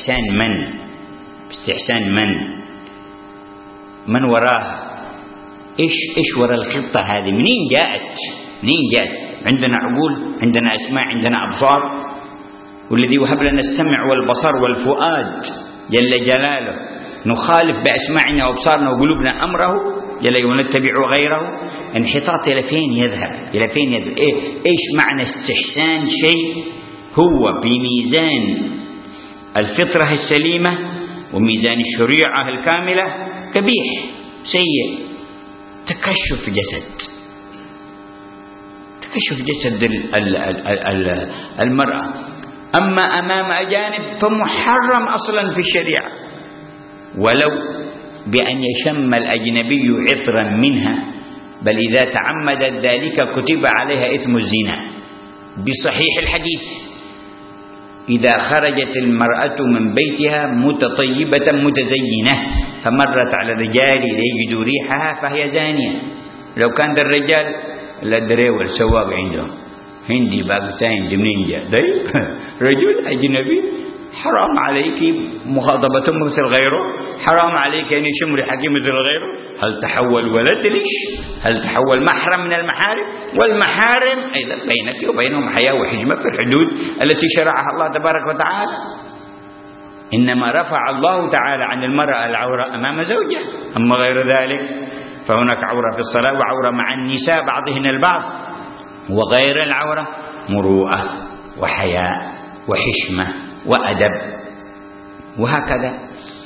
باستحسان من وراها. إيش وراء الخطة هذه؟ منين جاءت؟ عندنا عقول، عندنا أسماع، عندنا أبصار. والذي وهب لنا السمع والبصر والفؤاد جل جلاله نخالف بأسماعنا وأبصارنا وقلوبنا أمره جل ونتبع غيره. انحطاط إلى فين يذهب؟ إيش معنى استحسان شيء هو بميزان الفطرة السليمة وميزان الشريعة الكاملة قبيح سيء. تكشف جسد المرأة أما أمام أجانب فمحرم أصلا في الشريعة، ولو بأن يشم الأجنبي عطرا منها، بل إذا تعمدت ذلك كتب عليها إثم الزنا بصحيح الحديث. إذا خرجت المرأة من بيتها متطيبة متزينة فمرت على الرجال ليجدوا ريحها فهي زانية. لو كان ذا الرجال لدريو السواق عندهم هندي باكستاني منين جاء رجل أجنبي حرام عليك مخاطبته مثل غيره، حرام عليك أن يشم ريحك مثل غيره. هل تحول ولد ليش؟ هل تحول محرم من المحارم؟ والمحارم أيضا بينك وبينهم حياة وحجمة في الحدود التي شرعها الله تبارك وتعالى. إنما رفع الله تعالى عن المرأة العورة أمام زوجها، أما غير ذلك فهناك عورة في الصلاة وعورة مع النساء بعضهن البعض، وغير العورة مروءة وحياء وحشمة وأدب وهكذا.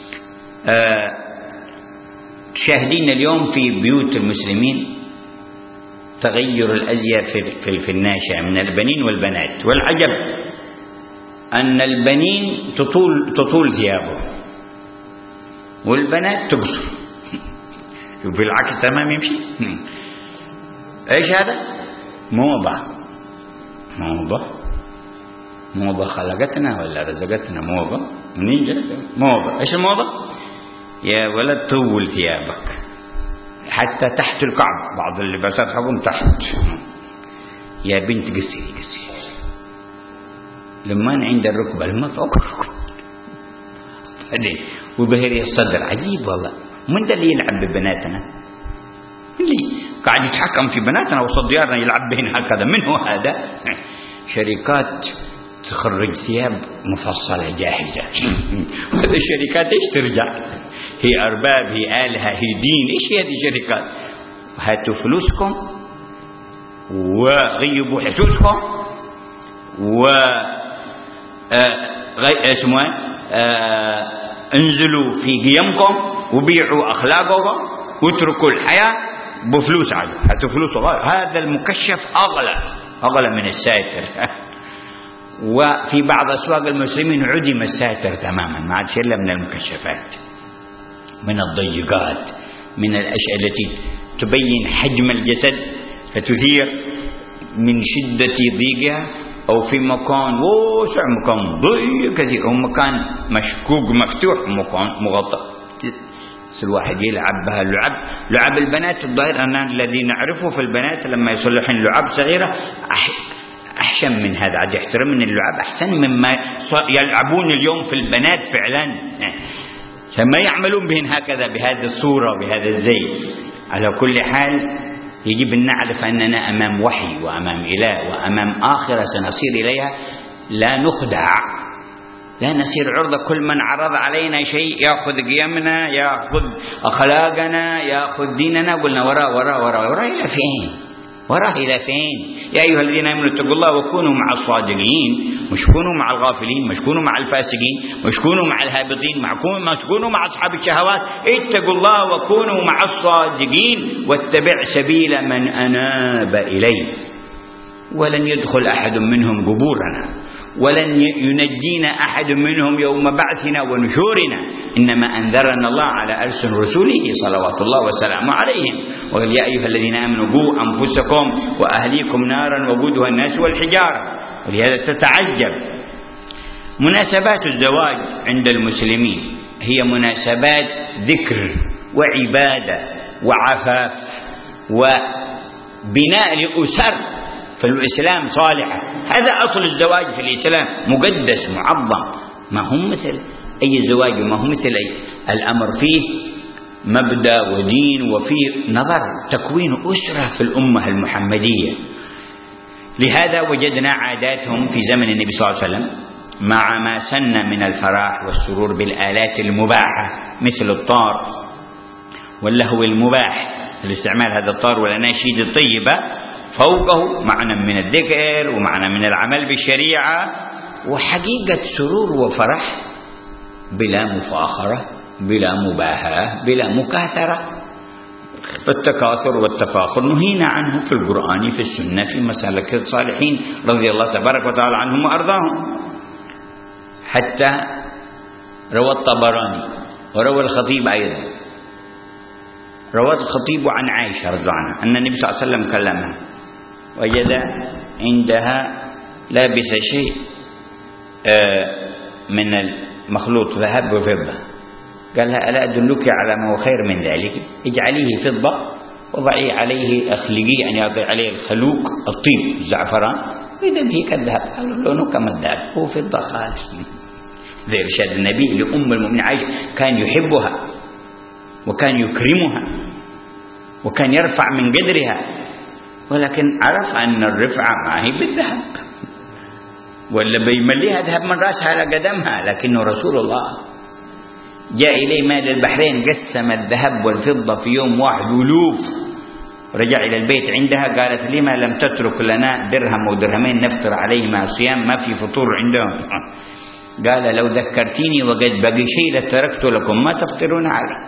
شاهدين اليوم في بيوت المسلمين تغير الأزياء في الناشئة من البنين والبنات. والعجب أن البنين تطول ثيابه والبنات تقصر، وفي العكس تمام يمشي. ايش هذا؟ موضة خلقتنا ولا رزقتنا؟ موضة منين جت؟ موضة. ايش الموضة؟ يا ولد طول ثيابك حتى تحت الكعب، بعض اللباسات حقهم تحت. يا بنت قصي لما عند الركبة لما فوق الركبة وبهري الصدر. عجيب والله. من ده اللي يلعب ببناتنا؟ اللي قاعد يتحكم في بناتنا وسط ديارنا يلعب بهن هكذا؟ من هو هذا؟ شركات تخرج ثياب مفصلة جاهزة. هذه الشركات ايش ترجع؟ هي أرباب، هي آلهة، هي دين. ايش هي هذه الشركات؟ هاتوا فلوسكم وغيبوا حسوسكم انزلوا في قيمكم وبيعوا أخلاقكم واتركوا الحياة بفلوس عادي. هاتوا فلوس. هذا المكشف أغلى من الساتر. وفي بعض أسواق المسلمين عدم الساتر تماما، ما عاد شيء إلا من المكشفات، من الضيقات، من الأشياء التي تبين حجم الجسد فتثير من شدة ضيقها، أو في مكان واسع، مكان ضيق كثير، أو مكان مشكوك مفتوح، مكان مغطى، الواحد يلعب بها لعب البنات. الظاهر أن الذي نعرفه في البنات لما يصلحن لعب صغيرة أحسن من هذا، عاد يحترم من اللعب أحسن مما يلعبون اليوم في البنات فعلا، فما يعملون بهن هكذا بهذه الصورة بهذا الزي. على كل حال يجب أن نعرف أننا أمام وحي وأمام إله وأمام آخرة سنصير إليها، لا نخدع، لا نصير عرضة كل من عرض علينا شيء يأخذ قيمنا، يأخذ أخلاقنا، يأخذ ديننا، قلنا وراء إلى فين؟ وراه إلى فين؟ يا أيها الذين آمنوا اتقوا الله وكونوا مع الصادقين، مش كونوا مع الغافلين، مش كونوا مع الفاسقين، مش كونوا مع الهابطين، مش كونوا مع أصحاب الشهوات. اتقوا الله وكونوا مع الصادقين واتبع سبيل من أناب إليه. ولن يدخل أحد منهم قبورنا، ولن ينجينا أحد منهم يوم بعثنا ونشورنا، إنما أنذرنا الله على ألسن رسوله صلوات الله وسلامه عليهم. وقال يا أيها الذين آمنوا قوا أنفسكم وأهليكم نارا وقودها الناس والحجارة. ولهذا تتعجب مناسبات الزواج عند المسلمين هي مناسبات ذكر وعبادة وعفاف وبناء لأسر في الإسلام صالحة. هذا أصل الزواج في الإسلام، مقدس معظم، ما هو مثل أي زواج، ما هو مثل أي. الأمر فيه مبدأ ودين، وفيه نظر تكوين أسرة في الأمة المحمدية. لهذا وجدنا عاداتهم في زمن النبي صلى الله عليه وسلم مع ما سن من الفرح والسرور بالآلات المباحة مثل الطار واللهو المباح، الاستعمال هذا الطار والأناشيد الطيبة، فوقه معنى من الذكر ومعنى من العمل بالشريعة، وحقيقة سرور وفرح بلا مفاخرة بلا مباهاة بلا مكاثرة. فالتكاثر والتفاخر نهينا عنه في القرآن في السنة في مسالك الصالحين رضي الله تبارك وتعالى عنهم وأرضاهم. حتى روى الطبراني وروى الخطيب أيضا، روى الخطيب عن عائشة رضي الله عنها أن النبي صلى الله عليه وسلم كلمها، وجد عندها لابس شيء من المخلوط ذهب وفضة، قال لها ألا أدلك على ما هو خير من ذلك؟ اجعليه فضة وضعي عليه أخلقي، يعني أضع عليه الخلوق الطيب الزعفران، وإذا به كالذهب، قالوا لونه كما الذهب، هو فضة خالص. ذي إرشاد النبي لأم المؤمنين عائشة، كان يحبها وكان يكرمها وكان يرفع من قدرها، ولكن عرف أن الرفعة ما هي بالذهب، ولا بيمليها ذهب من رأسها على قدمها، لكنه رسول الله جاء إليه مال البحرين قسم الذهب والفضة في يوم واحد ألوف، رجع إلى البيت عندها قالت لما لم تترك لنا درهم ودرهمين نفطر عليهما صيام، ما في فطور عندهم. قال لو ذكرتيني وقد بقي شيء لتركت لكم ما تفطرون عليه،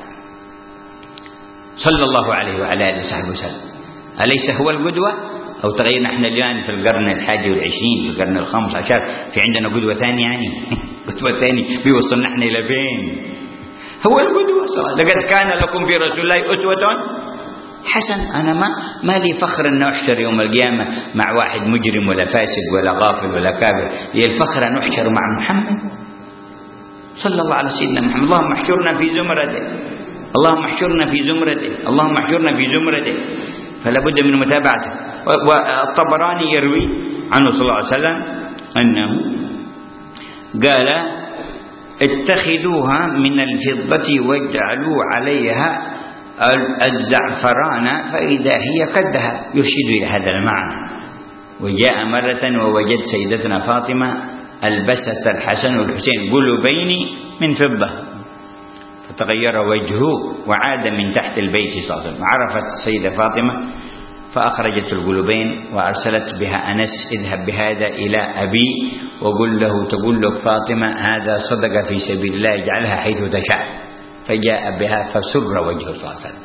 صلى الله عليه وعلى آله وصحبه وسلم. أليس هو القدوة؟ أو تغير نحن الآن في القرن 21 في القرن 15 في عندنا قدوة ثانية، يعني قدوة ثانية بيوصلنا نحن إلى فين؟ هو القدوة. لقد كان لكم في رسول الله أسوة حسن. أنا ما لي فخر أن أحشر يوم القيامة مع واحد مجرم ولا فاسد ولا غافل ولا كافر، هي الفخر أن أحشر مع محمد صلى الله على سيدنا محمد. اللهم احشرنا في زمرته، اللهم احشرنا في زمرته، اللهم احشرنا في زمرته. فلا بد من متابعته. والطبراني يروي عنه صلى الله عليه وسلم أنه قال اتخذوها من الفضة واجعلوا عليها الزعفران فإذا هي كالذهب، يرشد إلى هذا المعنى. وجاء مرة ووجد سيدتنا فاطمة ألبست الحسن والحسين قلوبين من فضة، فتغير وجهه وعاد من تحت البيت صلى الله عليه وسلم. عرفت السيدة فاطمة فأخرجت القلوبين وأرسلت بها أنس اذهب بهذا إلى أبي وقل له تقول لك فاطمة هذا صدق في سبيل الله اجعلها حيث تشاء. فجاء بها فسر وجهه صلى الله عليه وسلم.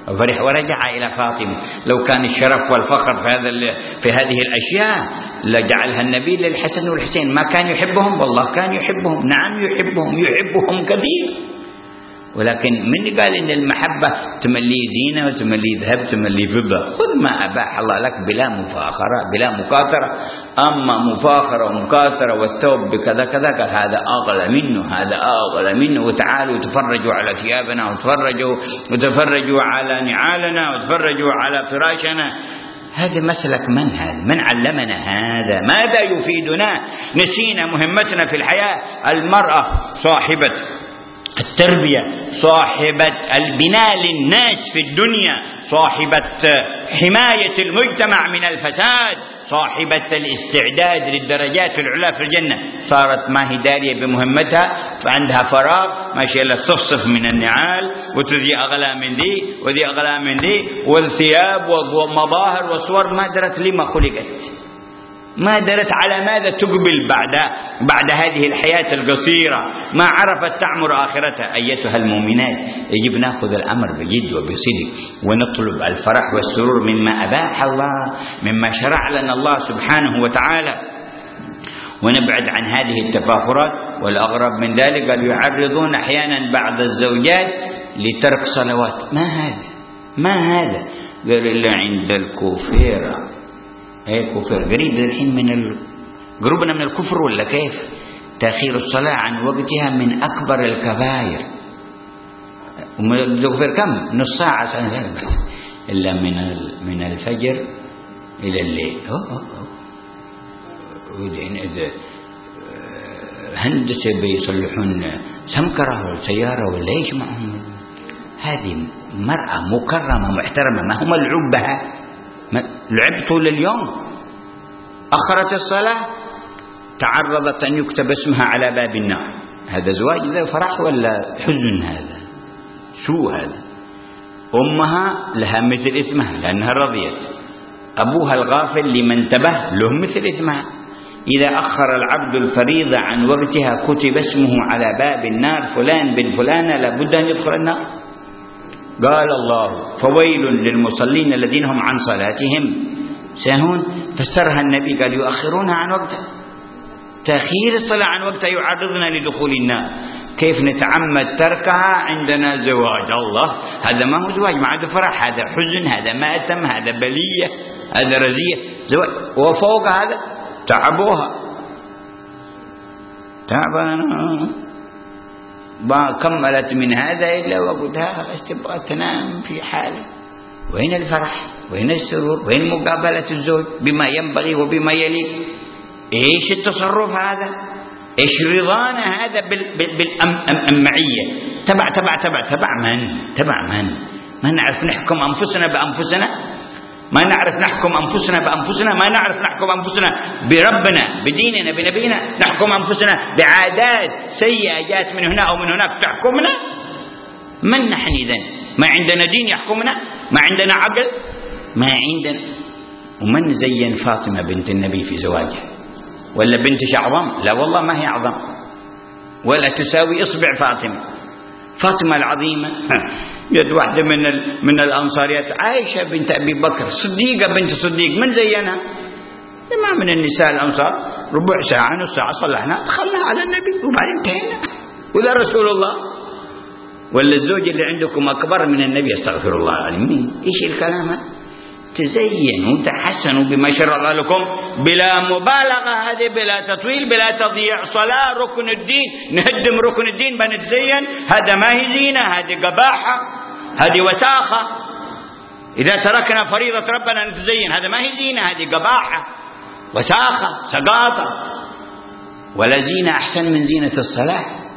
فرح ورجع إلى فاطمة. لو كان الشرف والفخر في هذه الأشياء لجعلها النبي للحسن والحسين. ما كان يحبهم؟ والله كان يحبهم، نعم يحبهم كثير، ولكن من قال إن المحبة تملي زينة وتملي ذهب تملي فضة؟ خذ ما أباح الله لك بلا مفاخرة بلا مكاثرة. أما مفاخرة ومكاثرة والثوب بكذا كذا قال هذا أغلى منه، هذا أغلى منه، وتعالوا تفرجوا على ثيابنا وتفرجوا على نعالنا وتفرجوا على فراشنا. هذا مسلك من هذا؟ من علمنا هذا؟ ماذا يفيدنا؟ نسينا مهمتنا في الحياة. المرأة صاحبة التربية، صاحبة البناء للناس في الدنيا، صاحبة حماية المجتمع من الفساد، صاحبة الاستعداد للدرجات العلى في الجنة، صارت ما هي دارية بمهمتها، فعندها فراغ ماشي إلا تصف من النعال وتذي أغلى من دي وذي أغلى من دي والثياب ومظاهر وصور. ما درت لما خلقت، ما درت على ماذا تقبل بعد هذه الحياة القصيرة، ما عرفت تعمر آخرتها. أيتها المؤمنات، يجب نأخذ الأمر بجد وبصدق ونطلب الفرح والسرور مما أباح الله، مما شرع لنا الله سبحانه وتعالى، ونبعد عن هذه التفاخرات. والأغرب من ذلك قال يعرضون أحيانا بعض الزوجات لترك صلوات. ما هذا؟ قال إلا عند الكوفيرة. ايه كفر قريب الحين قربنا من الكفر ولا كيف؟ تأخير الصلاة عن وقتها من أكبر الكبائر. الكفر كم؟ نص ساعة إلا من الفجر إلى الليل. وإذن إذا هندسة بيصلحون سمكرة ولا سيارة ولا إيش معهم؟ هذه مرأة مكرمة محترمة، ما هم العب بها، لعب طول اليوم، أخرت الصلاة، تعرضت أن يكتب اسمها على باب النار. هذا زواج ذا فرح ولا حزن؟ هذا شو هذا؟ أمها لها مثل اسمها لأنها رضيت، أبوها الغافل لمن انتبه له مثل اسمها. إذا أخر العبد الفريضة عن وقتها كتب اسمه على باب النار، فلان بن فلانة لابد أن يدخل النار. قال الله فويل للمصلين الذين هم عن صلاتهم ساهون. فسرها النبي قال يؤخرونها عن وقتها. تأخير الصلاة عن وقتها يعرضنا لدخول النار. كيف نتعمد تركها عندنا زواج؟ الله، هذا ما هو زواج، ما عاد فرح، هذا حزن، هذا ماتم، هذا بلية، هذا رزية. زواج وفوق هذا تعبوها، تعبنا ما كملت من هذا إلا وقتها تبغى تنام في حاله. وين الفرح؟ وين السرور؟ وين مقابلة الزوج بما ينبغي وبما يليق؟ إيش التصرف هذا؟ إيش رضانا هذا بالأمعية؟ تبع من؟ ما نعرف نحكم أنفسنا بأنفسنا، ما نعرف نحكم أنفسنا بأنفسنا، ما نعرف نحكم أنفسنا بربنا بديننا بنبينا، نحكم أنفسنا بعادات سيئة جاءت من هنا أو من هناك تحكمنا. من نحن إذن؟ ما عندنا دين يحكمنا؟ ما عندنا عقل؟ ما عندنا. ومن زين فاطمة بنت النبي في زواجها؟ ولا بنتش أعظم؟ لا والله ما هي أعظم ولا تساوي إصبع فاطمة العظيمة. يد واحدة من الأنصاريات، عائشة بنت أبي بكر، صديقة بنت صديق، من زينها؟ ما من النساء الأنصار، ربع ساعة نص ساعة صلحنا دخلنا على النبي وبعدين انتهينا. ولا رسول الله ولا الزوج اللي عندكم أكبر من النبي؟ استغفر الله العظيم. إيش الكلام؟ تزينوا وتحسنوا بما شرع الله لكم بلا مبالغة، هذه بلا تطويل بلا تضييع. صلاة ركن الدين، نهدم ركن الدين بنتزين، هذا ما هي زينة، هذه قباحة، هذه وساخة. إذا تركنا فريضة ربنا نتزين، هذا ما هي زينة، هذه قباحة وساخة سقاطة. ولا زينة أحسن من زينة الصلاة.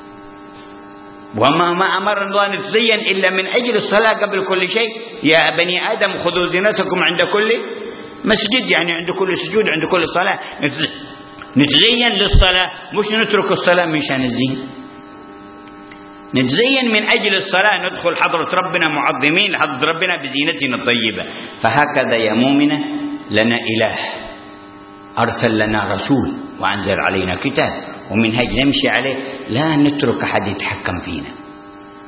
وما أمر الله نتزين إلا من أجل الصلاة قبل كل شيء. يا بني آدم خذوا زينتكم عند كل مسجد، يعني عند كل سجود، عند كل صلاة نتزين للصلاة، مش نترك الصلاة من شان الزين. نتزين من أجل الصلاة، ندخل حضرة ربنا معظمين لحضرة ربنا بزينتنا الطيبة. فهكذا يا مؤمنة لنا إله أرسل لنا رسول وأنزل علينا كتاب ومنهج نمشي عليه، لا نترك أحد يتحكم فينا.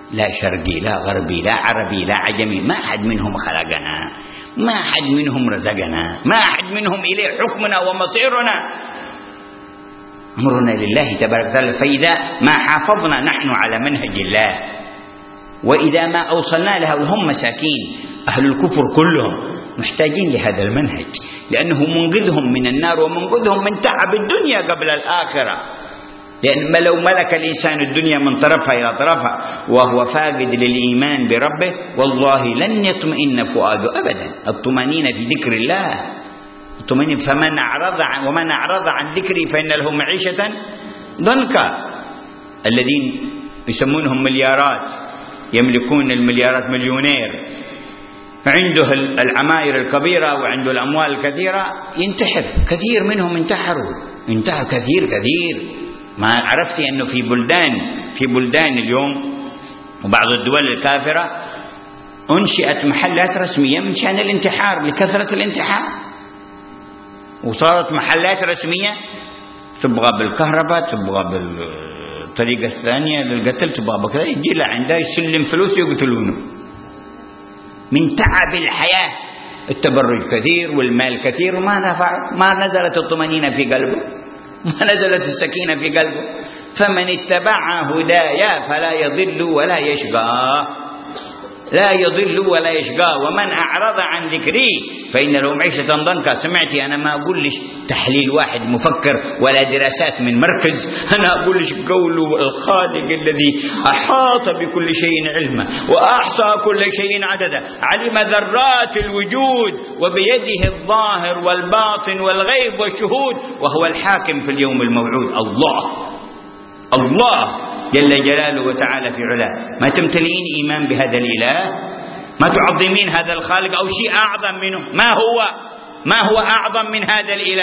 لا شرقي لا غربي لا عربي لا عجمي، ما أحد منهم خلقنا، ما أحد منهم رزقنا، ما أحد منهم إليه حكمنا ومصيرنا، أمرنا لله تبارك وتعالى. فإذا ما حافظنا نحن على منهج الله، وإذا ما أوصلنا له، هم مساكين أهل الكفر كلهم محتاجين لهذا المنهج، لأنه منقذهم من النار ومنقذهم من تعب الدنيا قبل الآخرة. لأن لو ملك الإنسان الدنيا من طرفها إلى طرفها وهو فاقد للإيمان بربه، والله لن يطمئن فؤاده أبدا. الطمأنينة في ذكر الله، الطمأنينة. ومن أعرض عن ذكري فإن له معيشة ضنكا. الذين يسمونهم مليارات، يملكون المليارات، مليونير، عنده العماير الكبيرة وعنده الأموال الكثيرة، ينتحر. كثير منهم انتحروا كثير. ما عرفتي أنه في بلدان اليوم وبعض الدول الكافرة أنشئت محلات رسمية من شأن الانتحار، لكثرة الانتحار، وصارت محلات رسمية تبغى بالكهرباء، تبغى بالطريقة الثانية للقتل، تبغى بكذا، يجي لعنده يسلم فلوس يقتلونه من تعب الحياة. التبرج كثير والمال كثير، وما نفع، ما نزلت الطمأنينة في قلبه، ما نزلت السكينة في قلبه. فمن اتبع هدايا فلا يضل ولا يشقى، لا يضل ولا يشقى. ومن أعرض عن ذكري فإن له معيشة ضنكا. سمعتي؟ أنا ما أقول لك تحليل واحد مفكر ولا دراسات من مركز، أنا أقول لك قول الخالق الذي أحاط بكل شيء علما وأحصى كل شيء عددا، علم ذرات الوجود وبيده الظاهر والباطن والغيب والشهود، وهو الحاكم في اليوم الموعود. الله جل جلاله وتعالى في علاه. ما تمتلئين إيمان بهذا الإله؟ ما تعظمين هذا الخالق أو شيء أعظم منه؟ ما هو أعظم من هذا الإله؟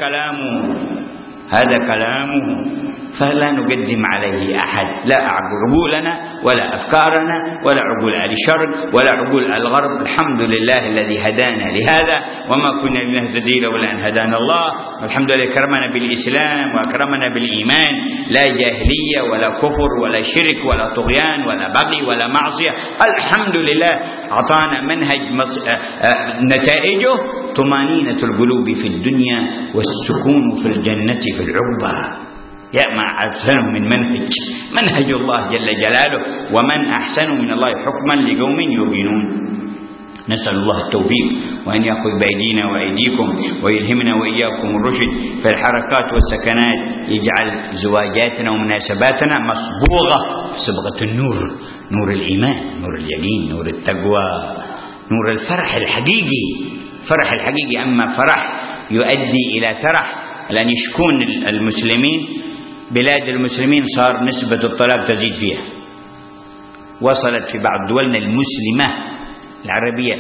هذا كلامه. فلا نقدم عليه أحد، لا عقولنا ولا أفكارنا ولا عقول أهل الشرق ولا عقول أهل الغرب. الحمد لله الذي هدانا لهذا، وما كنا لنهتدي لولا أن هدانا الله. والحمد لله كرمنا بالإسلام وأكرمنا بالإيمان، لا جاهلية ولا كفر ولا شرك ولا طغيان ولا بغي ولا معصية. الحمد لله أعطانا منهج نتائجه طمأنينة القلوب في الدنيا والسكون في الجنة في العقبى. يا ما أحسن من منهج الله جل جلاله، ومن أحسن من الله حكما لقوم يوقنون. نسأل الله التوفيق، وأن يأخذ بأيدينا وأيديكم ويلهمنا وإياكم الرشد في الحركات والسكنات، يجعل زواجاتنا ومناسباتنا مصبوغة بصبغة النور، نور الإيمان، نور اليقين، نور التقوى، نور الفرح الحقيقي. أما فرح يؤدي إلى ترح، لأن يشكون المسلمين، بلاد المسلمين صار نسبة الطلاق تزيد فيها، وصلت في بعض دولنا المسلمة العربية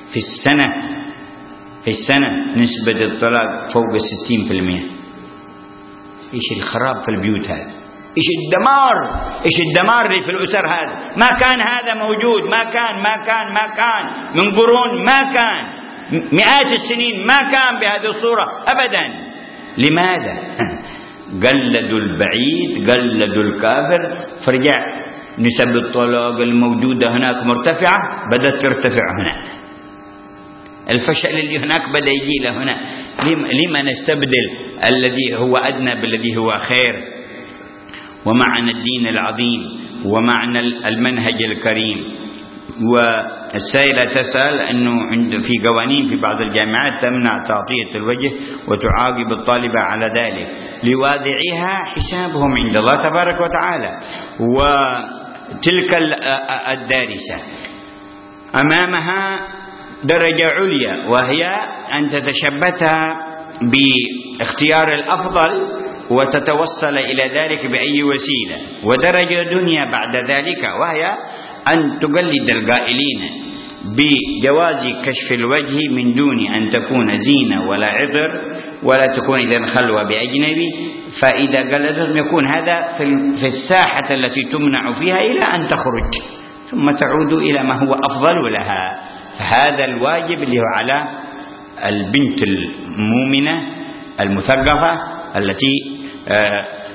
في السنة نسبة الطلاق فوق 60%. إيش الخراب في البيوت هذا؟ إيش الدمار اللي في الأسر هذا؟ ما كان هذا موجود، ما كان من قرون، ما كان مئات السنين، ما كان بهذه الصورة أبدا. لماذا؟ قلدوا البعيد، قلدوا الكافر، فرجع نسب الطلاق الموجودة هناك مرتفعة، بدأت ترتفع هنا. الفشل اللي هناك بدأ يجي له هنا. لما نستبدل الذي هو أدنى بالذي هو خير؟ ومعنى الدين العظيم ومعنى المنهج الكريم. والسائلة تسأل أنه في قوانين في بعض الجامعات تمنع تغطية الوجه وتعاقب الطالبة على ذلك، لواضعيها حسابهم عند الله تبارك وتعالى. وتلك الدارسة أمامها درجة عليا، وهي أن تتشبث باختيار الأفضل وتتوصل إلى ذلك بأي وسيلة، ودرجة دنيا بعد ذلك، وهي أن تقلد القائلين بجواز كشف الوجه من دون أن تكون زينة ولا عطر ولا تكون إذن خلوة بأجنبي. فإذا قلدتهم يكون هذا في الساحة التي تمنع فيها إلى أن تخرج، ثم تعود إلى ما هو أفضل لها. فهذا الواجب اللي هو على البنت المؤمنة المثقفة التي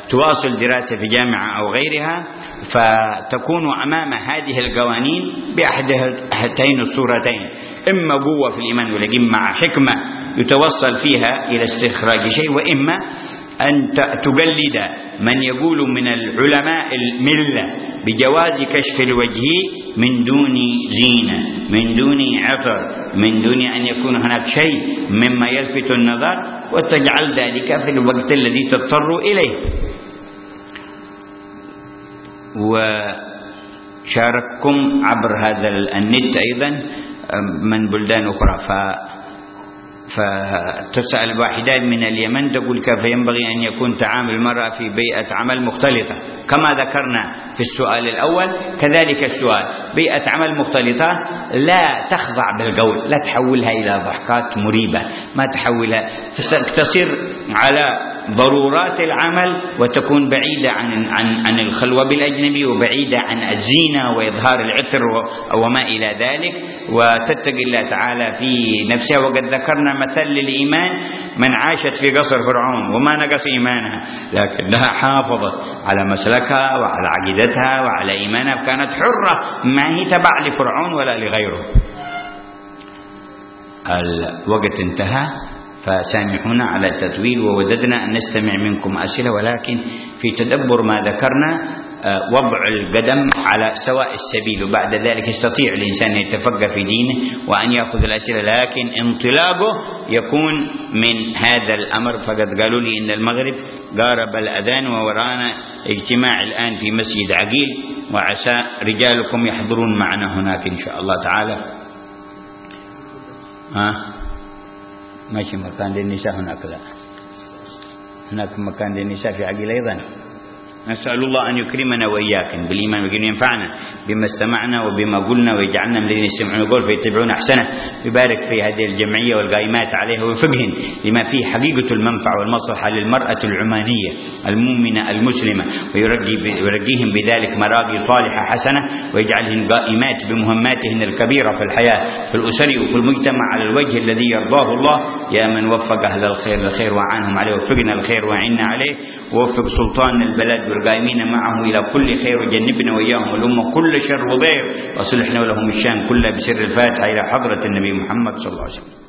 تواصل دراسة في جامعة أو غيرها، فتكون أمام هذه القوانين بأحد هاتين الصورتين: إما قوة في الإيمان ولكن مع حكمة يتوصل فيها إلى استخراج شيء، وإما أن تقلد من يقول من العلماء الملة بجواز كشف الوجه من دون زينة، من دون عطر، من دون أن يكون هناك شيء مما يلفت النظر، وتجعل ذلك في الوقت الذي تضطر إليه. وشارككم عبر هذا النت أيضا من بلدان أخرى، فتسأل واحدة من اليمن تقول: كيف ينبغي أن يكون تعامل المرأة في بيئة عمل مختلطة؟ كما ذكرنا في السؤال الأول كذلك السؤال، بيئة عمل مختلطة لا تخضع بالقول، لا تحولها إلى ضحكات مريبة، ما تحولها، تصير على ضرورات العمل وتكون بعيدة عن الخلوة بالأجنبي، وبعيدة عن الزينة وإظهار العطر وما إلى ذلك، وتتقي الله تعالى في نفسها. وقد ذكرنا مثل للإيمان: من عاشت في قصر فرعون وما نقص إيمانها، لكنها حافظت على مسلكها وعلى عقيدتها وعلى إيمانها، كانت حرة، ما هي تبع لفرعون ولا لغيره. الوقت انتهى، فسامحونا على التطويل، ووددنا أن نستمع منكم أسئلة، ولكن في تدبر ما ذكرنا وضع القدم على سواء السبيل، وبعد ذلك يستطيع الإنسان أن يتفقه في دينه وأن يأخذ الأسئلة، لكن انطلاقه يكون من هذا الأمر. فقد قالوا لي إن المغرب قارب الأذان، وورانا اجتماع الآن في مسجد عقيل، وعسى رجالكم يحضرون معنا هناك إن شاء الله تعالى. ماشي مكان للنساء هناك؟ لا، هناك مكان للنساء في عقيل أيضا. نسأل الله أن يكرمنا وإياكم بالإيمان، وأن ينفعنا بما استمعنا وبما قلنا، ويجعلنا من الذين يستمعون القول فيتبعون أحسنه. يبارك في هذه الجمعية والقائمات عليها وفقهن لما فيه حقيقة المنفعة والمصلحة للمرأة العمانية المؤمنة المسلمة، ويرجيهم بذلك مراقي صالحة حسنة، ويجعلهن قائمات بمهماتهن الكبيرة في الحياة، في الأسر وفي المجتمع، على الوجه الذي يرضاه الله. يا من وفق أهل الخير للخير وعانهم عليه، وفقنا الخير وعنا عليه، ووفق سلطان البلد والقائمين معه إلى كل خير، وجنبنا وإياهم والأمة كل شر وضير، وصلحنا ولهم الشان كله، بسر الفاتحة إلى حضرة النبي محمد صلى الله عليه وسلم.